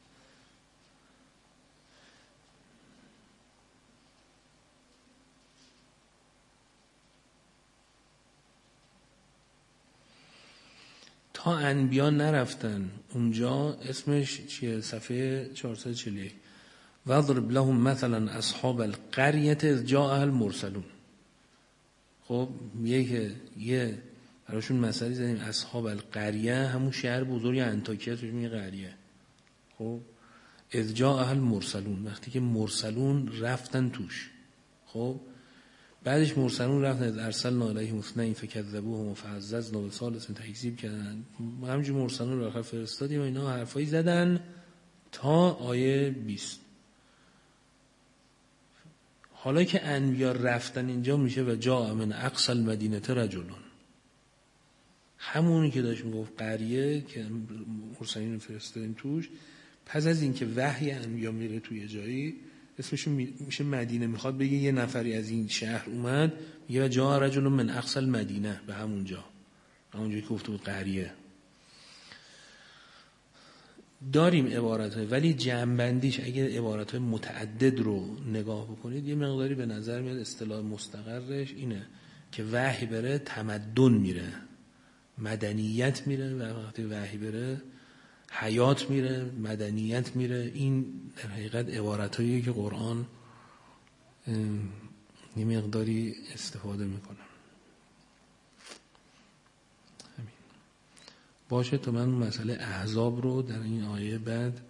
تا انبیا نرفتن اونجا، اسمش چیه؟ صفحه 441. وضرب لهم مثلا اصحاب القرية اذ جاءها المرسلون. خب یه براشون مثالی زدیم، اصحاب القریه همون شهر بزرگ انطاکیه، توش میگه قریه. خب اذ جاءها المرسلون، وقتی که مرسلون رفتن توش. خب بعدش مرسلون رفتن از ارسلنا علیهم اثنین فکذبوهم فعززنا بثالث تکذیب کردن. همینجور مرسلون رو آخر فرستادیم و اینا حرفایی زدن تا آیه 20. حالا که انبیا رفتن اینجا میشه و جاء من اقصی المدینه رجلون، همونی که داشت میگفت قریه که مرسلین فرستادیم توش، پس از این که وحی انبیا میره توی جایی اسمش میشه مدینه، میخواد بگه یه نفری از این شهر اومد، میگه و جاء رجل من اقصی المدینه، به همونجا که گفته بود قریه. داریم عبارت‌های، ولی جمع‌بندیش اگه عبارت‌های متعدد رو نگاه بکنید یه مقداری به نظر میاد اصطلاح مستقرش اینه که وحی بره تمدن میره، مدنیت میره، و وقتی وحی بره حیات میره، مدنیت میره. این در حقیقت عبارت‌هایی که قرآن یه مقداری استفاده میکنه. باشه تو من مسئله احزاب رو در این آیه بعد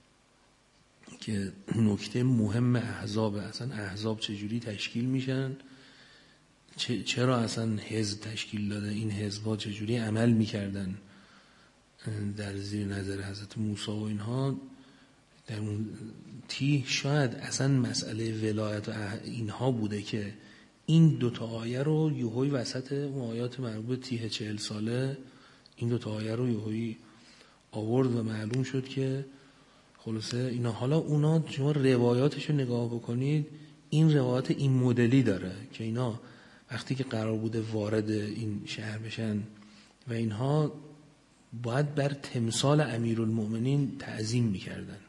که نکته مهم احزابه، اصلا احزاب چجوری تشکیل میشن، چرا اصلا حزب تشکیل داده، این حزب‌ها چجوری عمل میکردن در زیر نظر حضرت موسی و اینها، در اون شاید اصلا مسئله ولایت و اینها بوده که این دوتا آیه رو یهوی وسط اون آیات مربوط تیه 40 ساله این دوتا آیه رو یهویی آورد و معلوم شد که خلاصه اینا. حالا اونا شما روایاتش رو نگاه بکنید، این روایات این مدلی داره که اینا وقتی که قرار بوده وارد این شهر بشن و اینها باید بر تمثال امیرالمؤمنین تعظیم میکردن.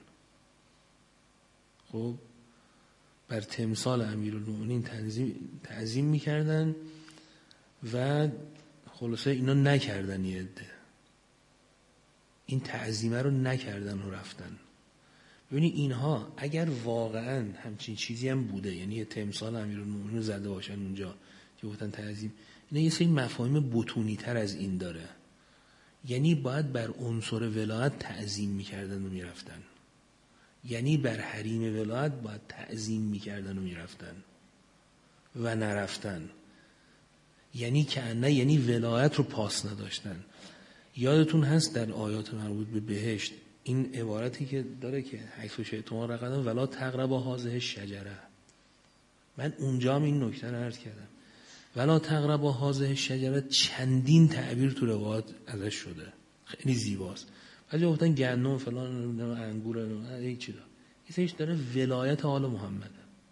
خب بر تمثال امیرالمؤمنین تعظیم میکردن و خلاصه اینا نکردن، یه عده این تعظیمه رو نکردن و رفتن. ببینید اینها اگر واقعا همچین چیزی هم بوده، یعنی یه تمثال امیرالمؤمنین رو زده باشن اونجا که گفتن تعظیم، اینا یه سری مفاهیم بطونی تر از این داره. یعنی باید بر عنصر ولایت تعظیم میکردن و میرفتن، یعنی بر حریم ولایت باید تعظیم میکردن و میرفتن و نرفتن، یعنی که نه، یعنی ولایت رو پاس نداشتن. یادتون هست در آیات مربوط به بهشت این عبارتی که داره که حیث شئتما رغدا ولا تقربا هذه الشجره، من اونجا هم این نکته رو عرض کردم، ولا تقربا هذه الشجره چندین تعبیر تو روایات ازش شده، خیلی زیباست. بعضی گفتن گندم فلان انگور هیچ چیزا، این داره ولایت آل محمد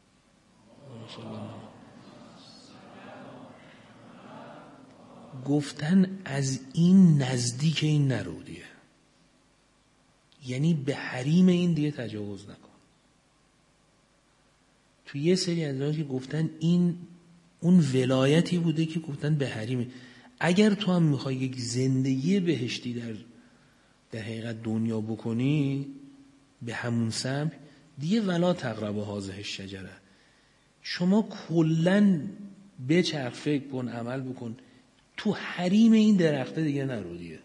گفتن از این نزدیک این نرودیه، یعنی به حریم این دیگه تجاوز نکن. تو یه سری از که گفتن این اون ولایتی بوده که گفتن به حریم. اگر تو هم میخوای یک زندگی بهشتی در حقیقت دنیا بکنی به همون سمت دیگه ولا تقربوا هذه الشجره، شما کلن بچرخ فکر کن عمل بکن تو حریم این درخته دیگه نرو دیگه.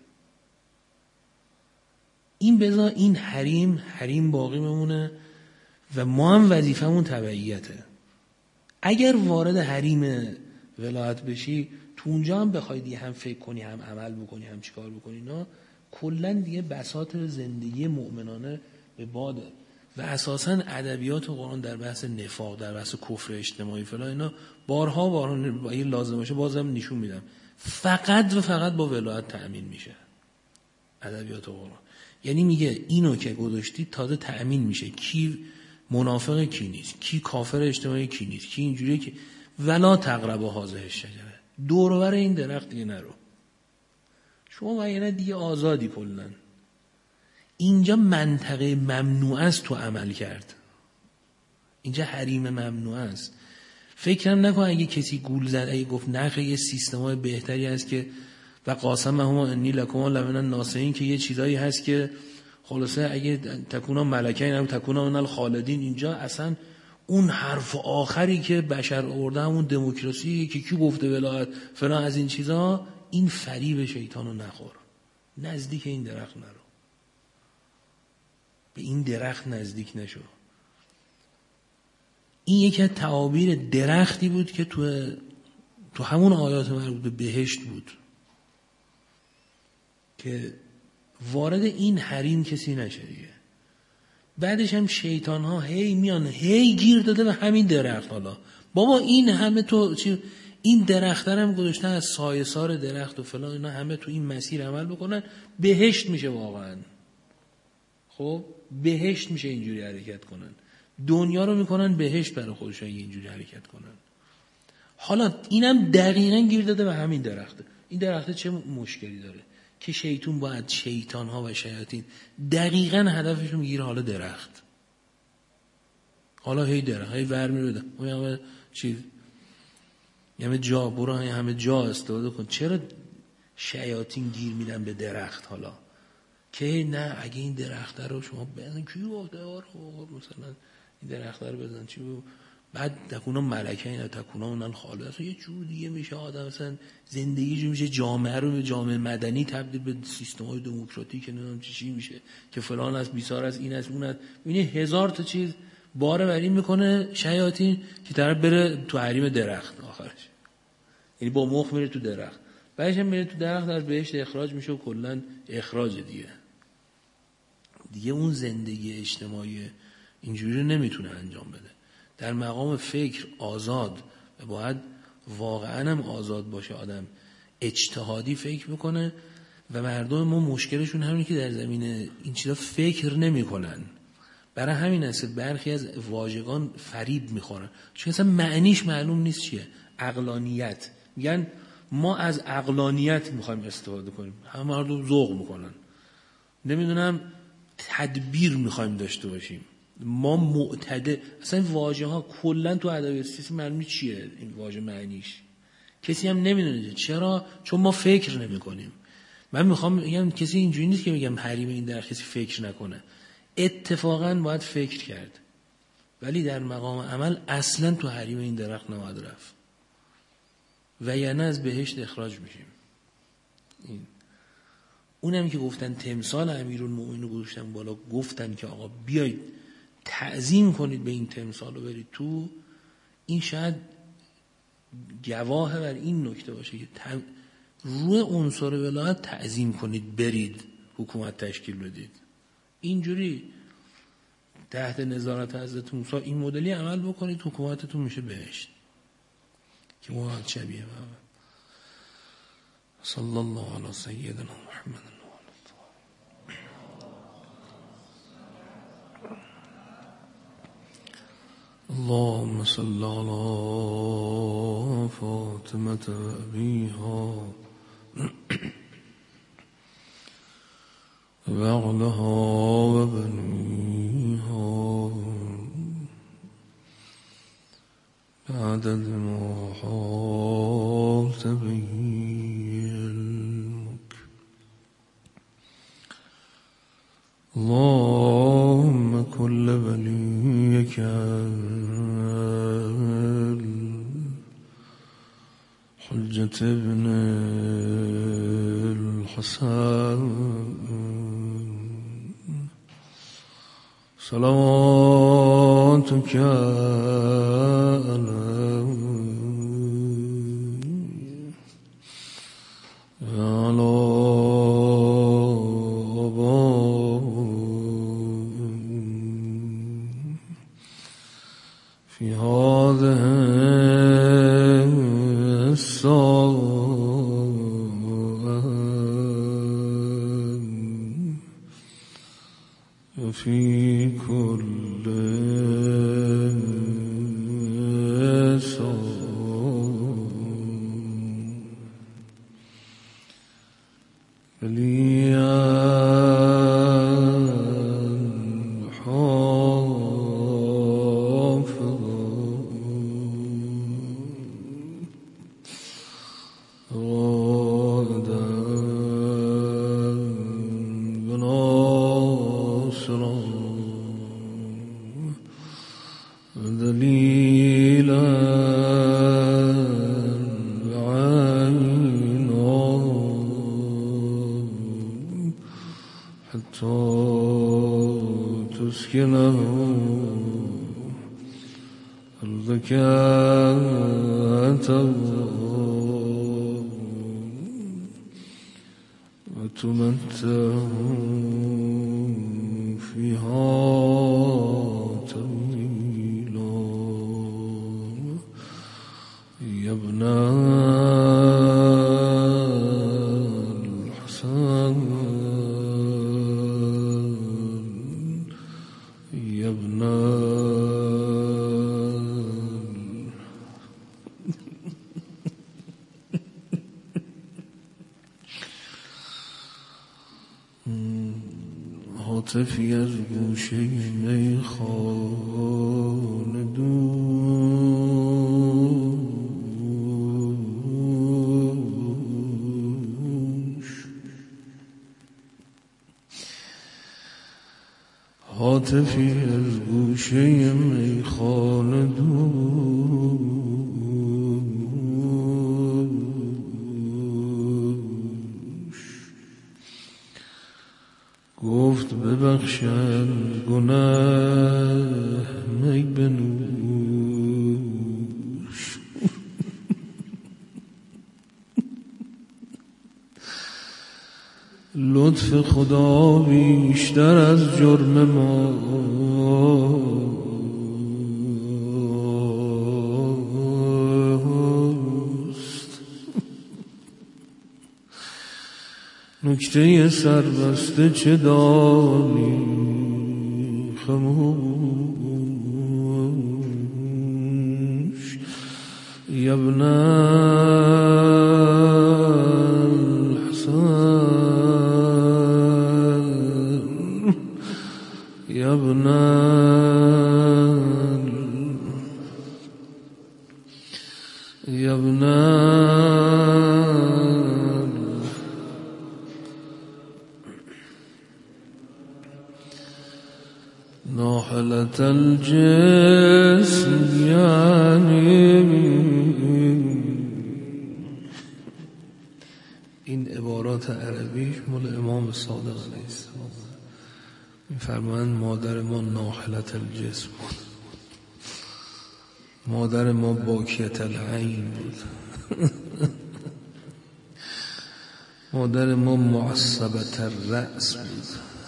این بذار این حریم باقی بمونه و ما هم وظیفمون تبعیته. اگر وارد حریم ولایت بشی تو اونجا هم بخوای دیگه هم فکر کنی هم عمل بکنی هم چیکار بکنی، نه کلن دیگه بساط زندگی مؤمنانه به باده. و اساساً ادبیات قرآن در بحث نفاق، در بحث کفر اجتماعی فلان اینا بارها اگه لازم باشه بازم نشون میدم فقط و فقط با ولایت تأمین میشه ادبیات قرآن. یعنی میگه اینو که گذاشتی تازه تأمین میشه کی منافق کی نیست، کی کافر اجتماعی کی نیست، کی اینجوریه که ولا تقربوا هذه الشجره، دور و بر این درخت دیگه نرو. شما یعنی دیگه آزادی کلاً. اینجا منطقه ممنوع است تو عمل کرد، اینجا حریم ممنوع است. فکرم نکن اگه کسی گول زد اگه گفت نه یه سیستمای بهتری هست که و قاسمهما انی لکما لمن الناصحین که یه چیزایی هست که خلاصه اگه تکونا ملکین او تکونا من الخالدین، اینجا اصلا اون حرف آخری که بشر آورده همون دموکراسی که کی گفته ولایت فلان از این چیزا، این فریب شیطانو نخور، نزدیک این درخت نرو، به این درخت نزدیک نشو. این یکی از تعابیر درختی بود که تو همون آیات مربوط به بهشت بود که وارد این حریم کسی نشه دیگه. بعدش هم شیطان ها هی میان هی گیر داده به همین درخت. حالا بابا این همه تو این درخت هم گذاشتن از سایه سار درخت و فلان، اینا همه تو این مسیر عمل بکنن بهشت میشه واقعا. خب بهشت میشه اینجوری حرکت کنن، دنیا رو میکنن بهشت برای خودشون اینجوری حرکت کنن. حالا اینم دقیقاً گیر داده به همین درخته. این درخته چه مشکلی داره که شیطان باید شیطان ها و شیاطین دقیقاً هدفشون میگیره حالا درخت، حالا هی درخت هی ورمی بده اون همه چیز همه جا برو همه جا استفاده کن. چرا شیاطین گیر میدن به درخت؟ حالا که نه اگه این درخت رو شما بزن کی گفته مثلا این درخت رو بزن چی بود، بعد تکونا ملکه اینا تکونا اونن خالق اصلا یه جور دیگه میشه آدم، مثلا زندگی جو میشه جامعه رو به جامعه مدنی تبدیل به سیستم‌های دموکراتیک نمیدونم چی میشه که فلان از بیسار از این از اون از ببینید هزار تا چیز باره بر این میکنه شیاطین که طرف بره تو حریم درخت آخرش، یعنی با مخ میره تو درخت، بعدش هم میره تو درخت از بهشت اخراج میشه و کلا اخراج دیگه اون زندگی اجتماعی اینجوری نمیتونه انجام بده. در مقام فکر آزاد و باید واقعا هم آزاد باشه، آدم اجتهادی فکر میکنه و مردم ما مشکلشون همینه که در زمین این چیزا فکر نمیکنن. برای همین است برخی از واژگان فریب میخورن چون اصلا معنیش معلوم نیست چیه. عقلانیت میگن ما از عقلانیت میخوایم استفاده کنیم، همه مردم ذوق میکنن. نمیدونم تدبیر میخوایم داشته باشیم، ما معتدل. اصلا واژه ها کلا تو ادبیات سیاسی معلوم چیه این واژه معنیش، کسی هم نمیدونه. چرا؟ چون ما فکر نمیکنیم. من میخوام بگم کسی اینجوری نیست که بگم حریم این در کسی فکر نکنه، اتفاقا باید فکر کرد، ولی در مقام عمل اصلا تو حریم این درخت نباید رفت و یعنی از بهشت اخراج میشیم. این اونم که گفتن تمثال امیرالمومنین رو گذاشتن بالا، گفتن که آقا بیایید تعظیم کنید به این تمثال رو برید تو، این شاید گواه بر این نکته باشه که روی عنصر ولایت تعظیم کنید برید حکومت تشکیل بدید. اینجوری تحت نظارت حضرت موسی این مدلی عمل بکنید حکومتتون میشه بهشت که واقعا شبیه بابا. صلی الله علی سیدنا محمد. اللهم صل على فاطمة أبيها وعلها وبنيها بعدد ما حالت به علمك. اللهم كل وليك حجة ابن الحسن صلواتك في هذه الساعة وفي كل ساعة زكاة وتمتعوا فيها طويلا يا ابن الحسن يا ابن هاتفی از گوشه میخانه دوش هاتفی از گوشه میخانه گفت ببخشن گناه می بنوش لطف خدا بیشتر از جرم ماست نکته سربسته چه دانی خموش یا ابن الحسن یا ابن یا ابن ناحلة الجسم یعنی این عبارات عربیش مال امام صادق علیه السلام می‌فرمایند مادر ما ناحلة الجسم بود، مادر ما باکیت العین بود، مادر ما معصبت الرأس بود،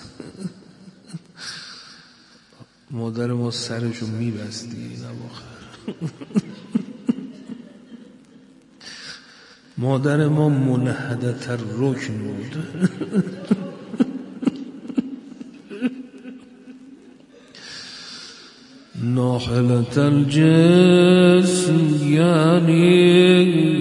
مادر ما سرشو میبستی این اواخر، مادر ما منحدت الرکن بود، ناحلة الجسم یعنی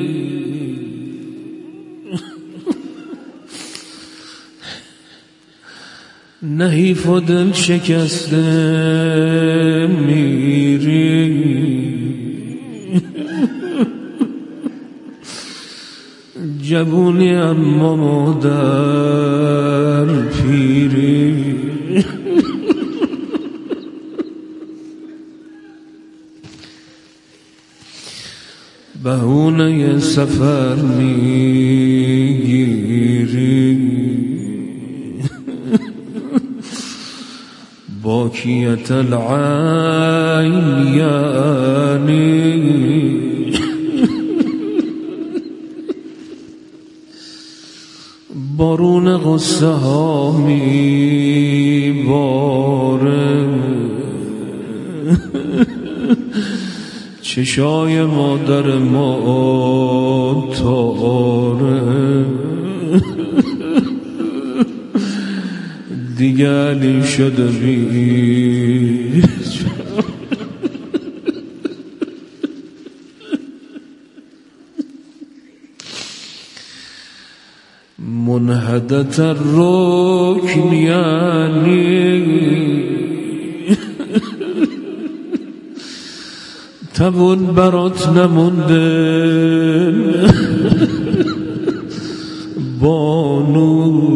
نحیف و دل شکسته میری جوونی اما مادر پیری بهونه سفر میگیری باکیت العین یعنی بارون غصه ها میباره چشای مادر ما تاره دیگه علی شده بی منحدت الرکن یعنی تبون برات نمونده بانو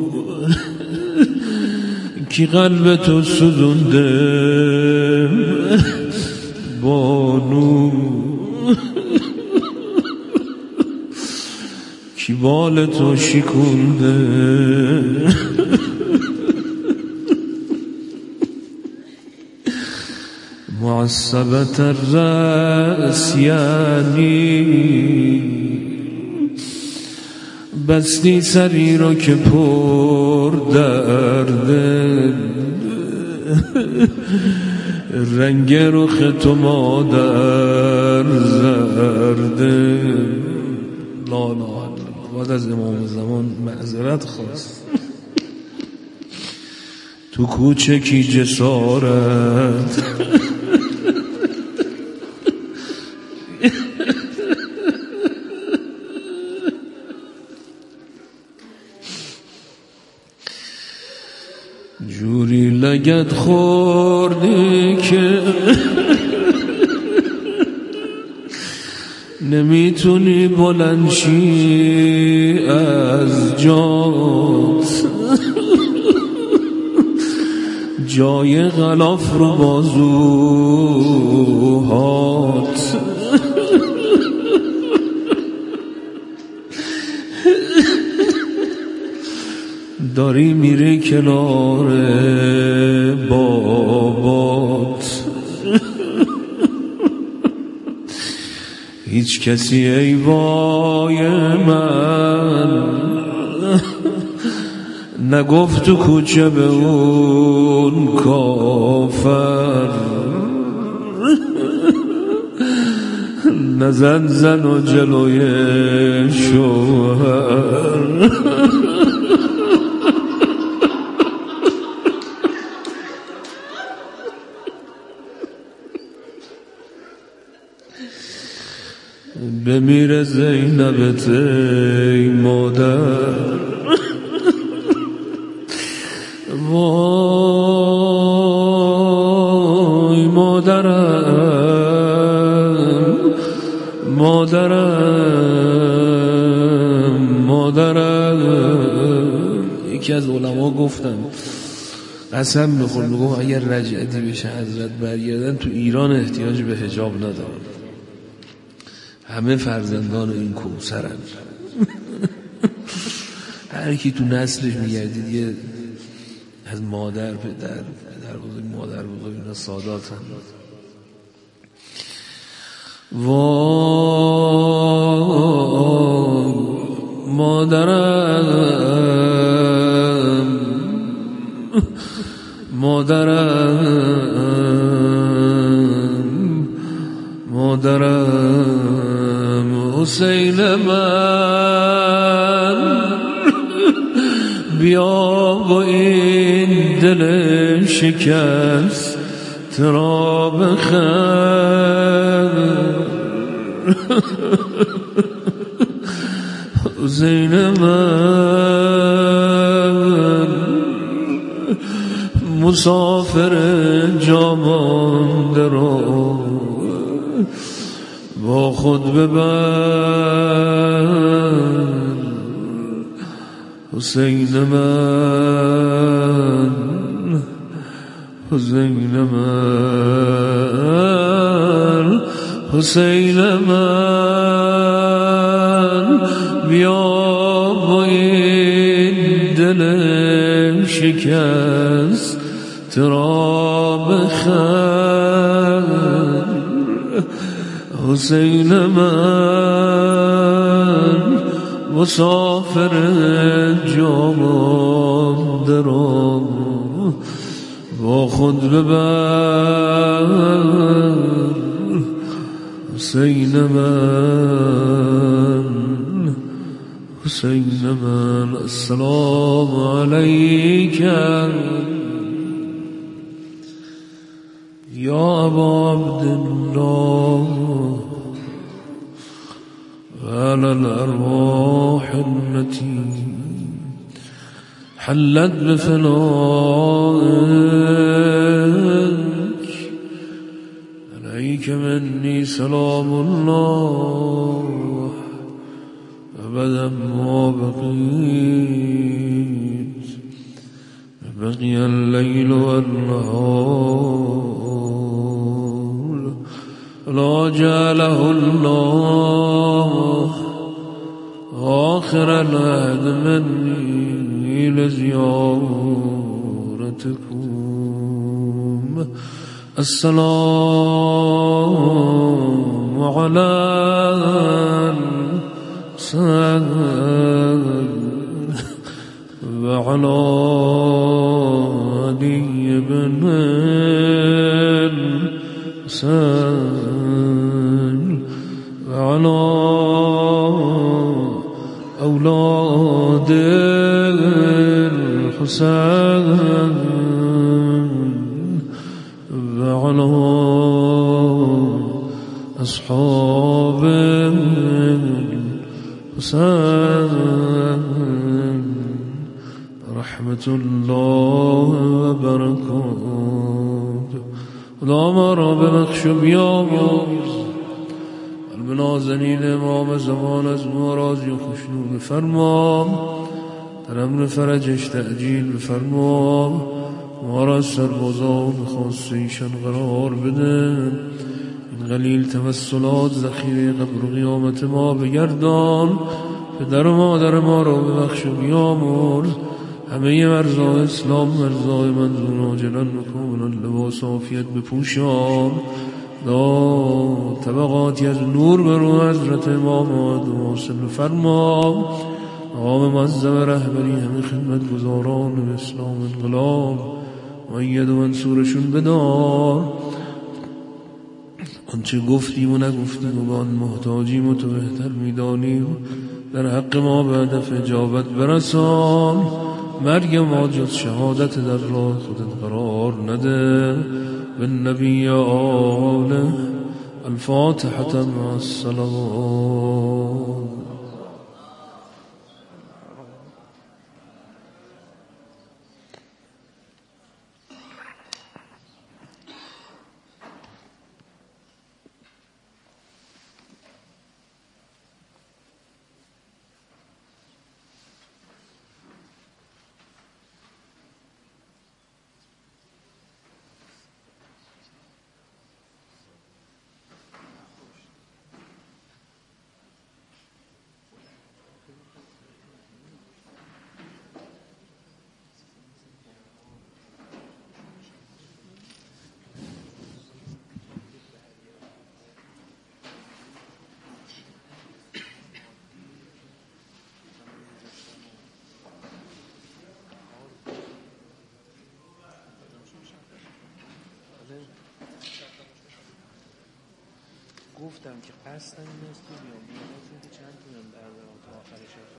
کی قلب تو سوزونده بانو کی بال تو شکونده محسبت الرأس یعنی بستی سری رو که پر درده رنگ رخ تو مادر زرده. لا لا بعد از امام زمان معذرت خواست. تو کوچکی جسارت جوری لگد خوردی که نمیتونی بلند شی از جات، جای غلاف رو بازوهات داری میری کنار بابات، هیچ کسی ای وای من نگفت تو کوچه به اون کافر نزن زن و جلوی شوهر. بمیره زینبت ای مادر، وای مادرم مادرم مادرم. یکی از علما گفتم قسم میخورد میگفت اگر رجعتی بشه حضرت برگردن تو ایران احتیاج به حجاب ندارن، همه فرزندان این کوثرن. هر کی تو نسلش میگردید یه از مادر پدر بزرگ مادر بزرگ اینا ساداتن. وای مادرم مادرم مادرم. حسین من بیا با این دل شکست را بخر. حسین من مسافر جامانده رو با خود ببر. حسین من حسین من حسین من بیا با این دل شکست را بخر. حسین من مسافر جامانده را با خود ببر. حسین من حسین من. السلام علیک یا ابا عبدالله وعلى الأرواح التي حلت بفنائك. عليك مني سلام الله أبدا ما بقيت، بقي الليل والنهار، لا جعله الله آخر العهد مني لزيارتكم. السلام على الحسين وعلى علي بن الحسين وعلى أولاد الحسين وعلى أصحاب الحسين رحمة الله وبركاته. خدا ما را ببخش و بیامرز، قلب نازنین امام زمان از ما راضی و خوشنود فرما، در امر فرجش تعجیل بفرما، ما را از سربازان خاص ایشان قرار بده، این قلیل توسلات ذخیره قبر و قیامت ما بگردان، پدر و مادر ما را ببخش و بیامرز، همه مرزای اسلام مرزای منظور عاجلا و کاملا لباس عافیت بپوشان، دا طبقاتی از نور بر روح حضرت امام واصل فرما، مقام معظم رهبری همه خدمت گزاران به اسلام انقلاب مؤید و منصورشون بدار، آنچه گفتیم و نگفتیم و به آن محتاجیم و تو بهتر میدانیم، در حق ما به هدف اجابت برسان، مرگ ما جز شهادت در راه خودت قرار نده، بالنبی آله الفاتحة مع الصلوات.
گفتم که قصدم این است که بیام چون که چند تونم در تا آخرش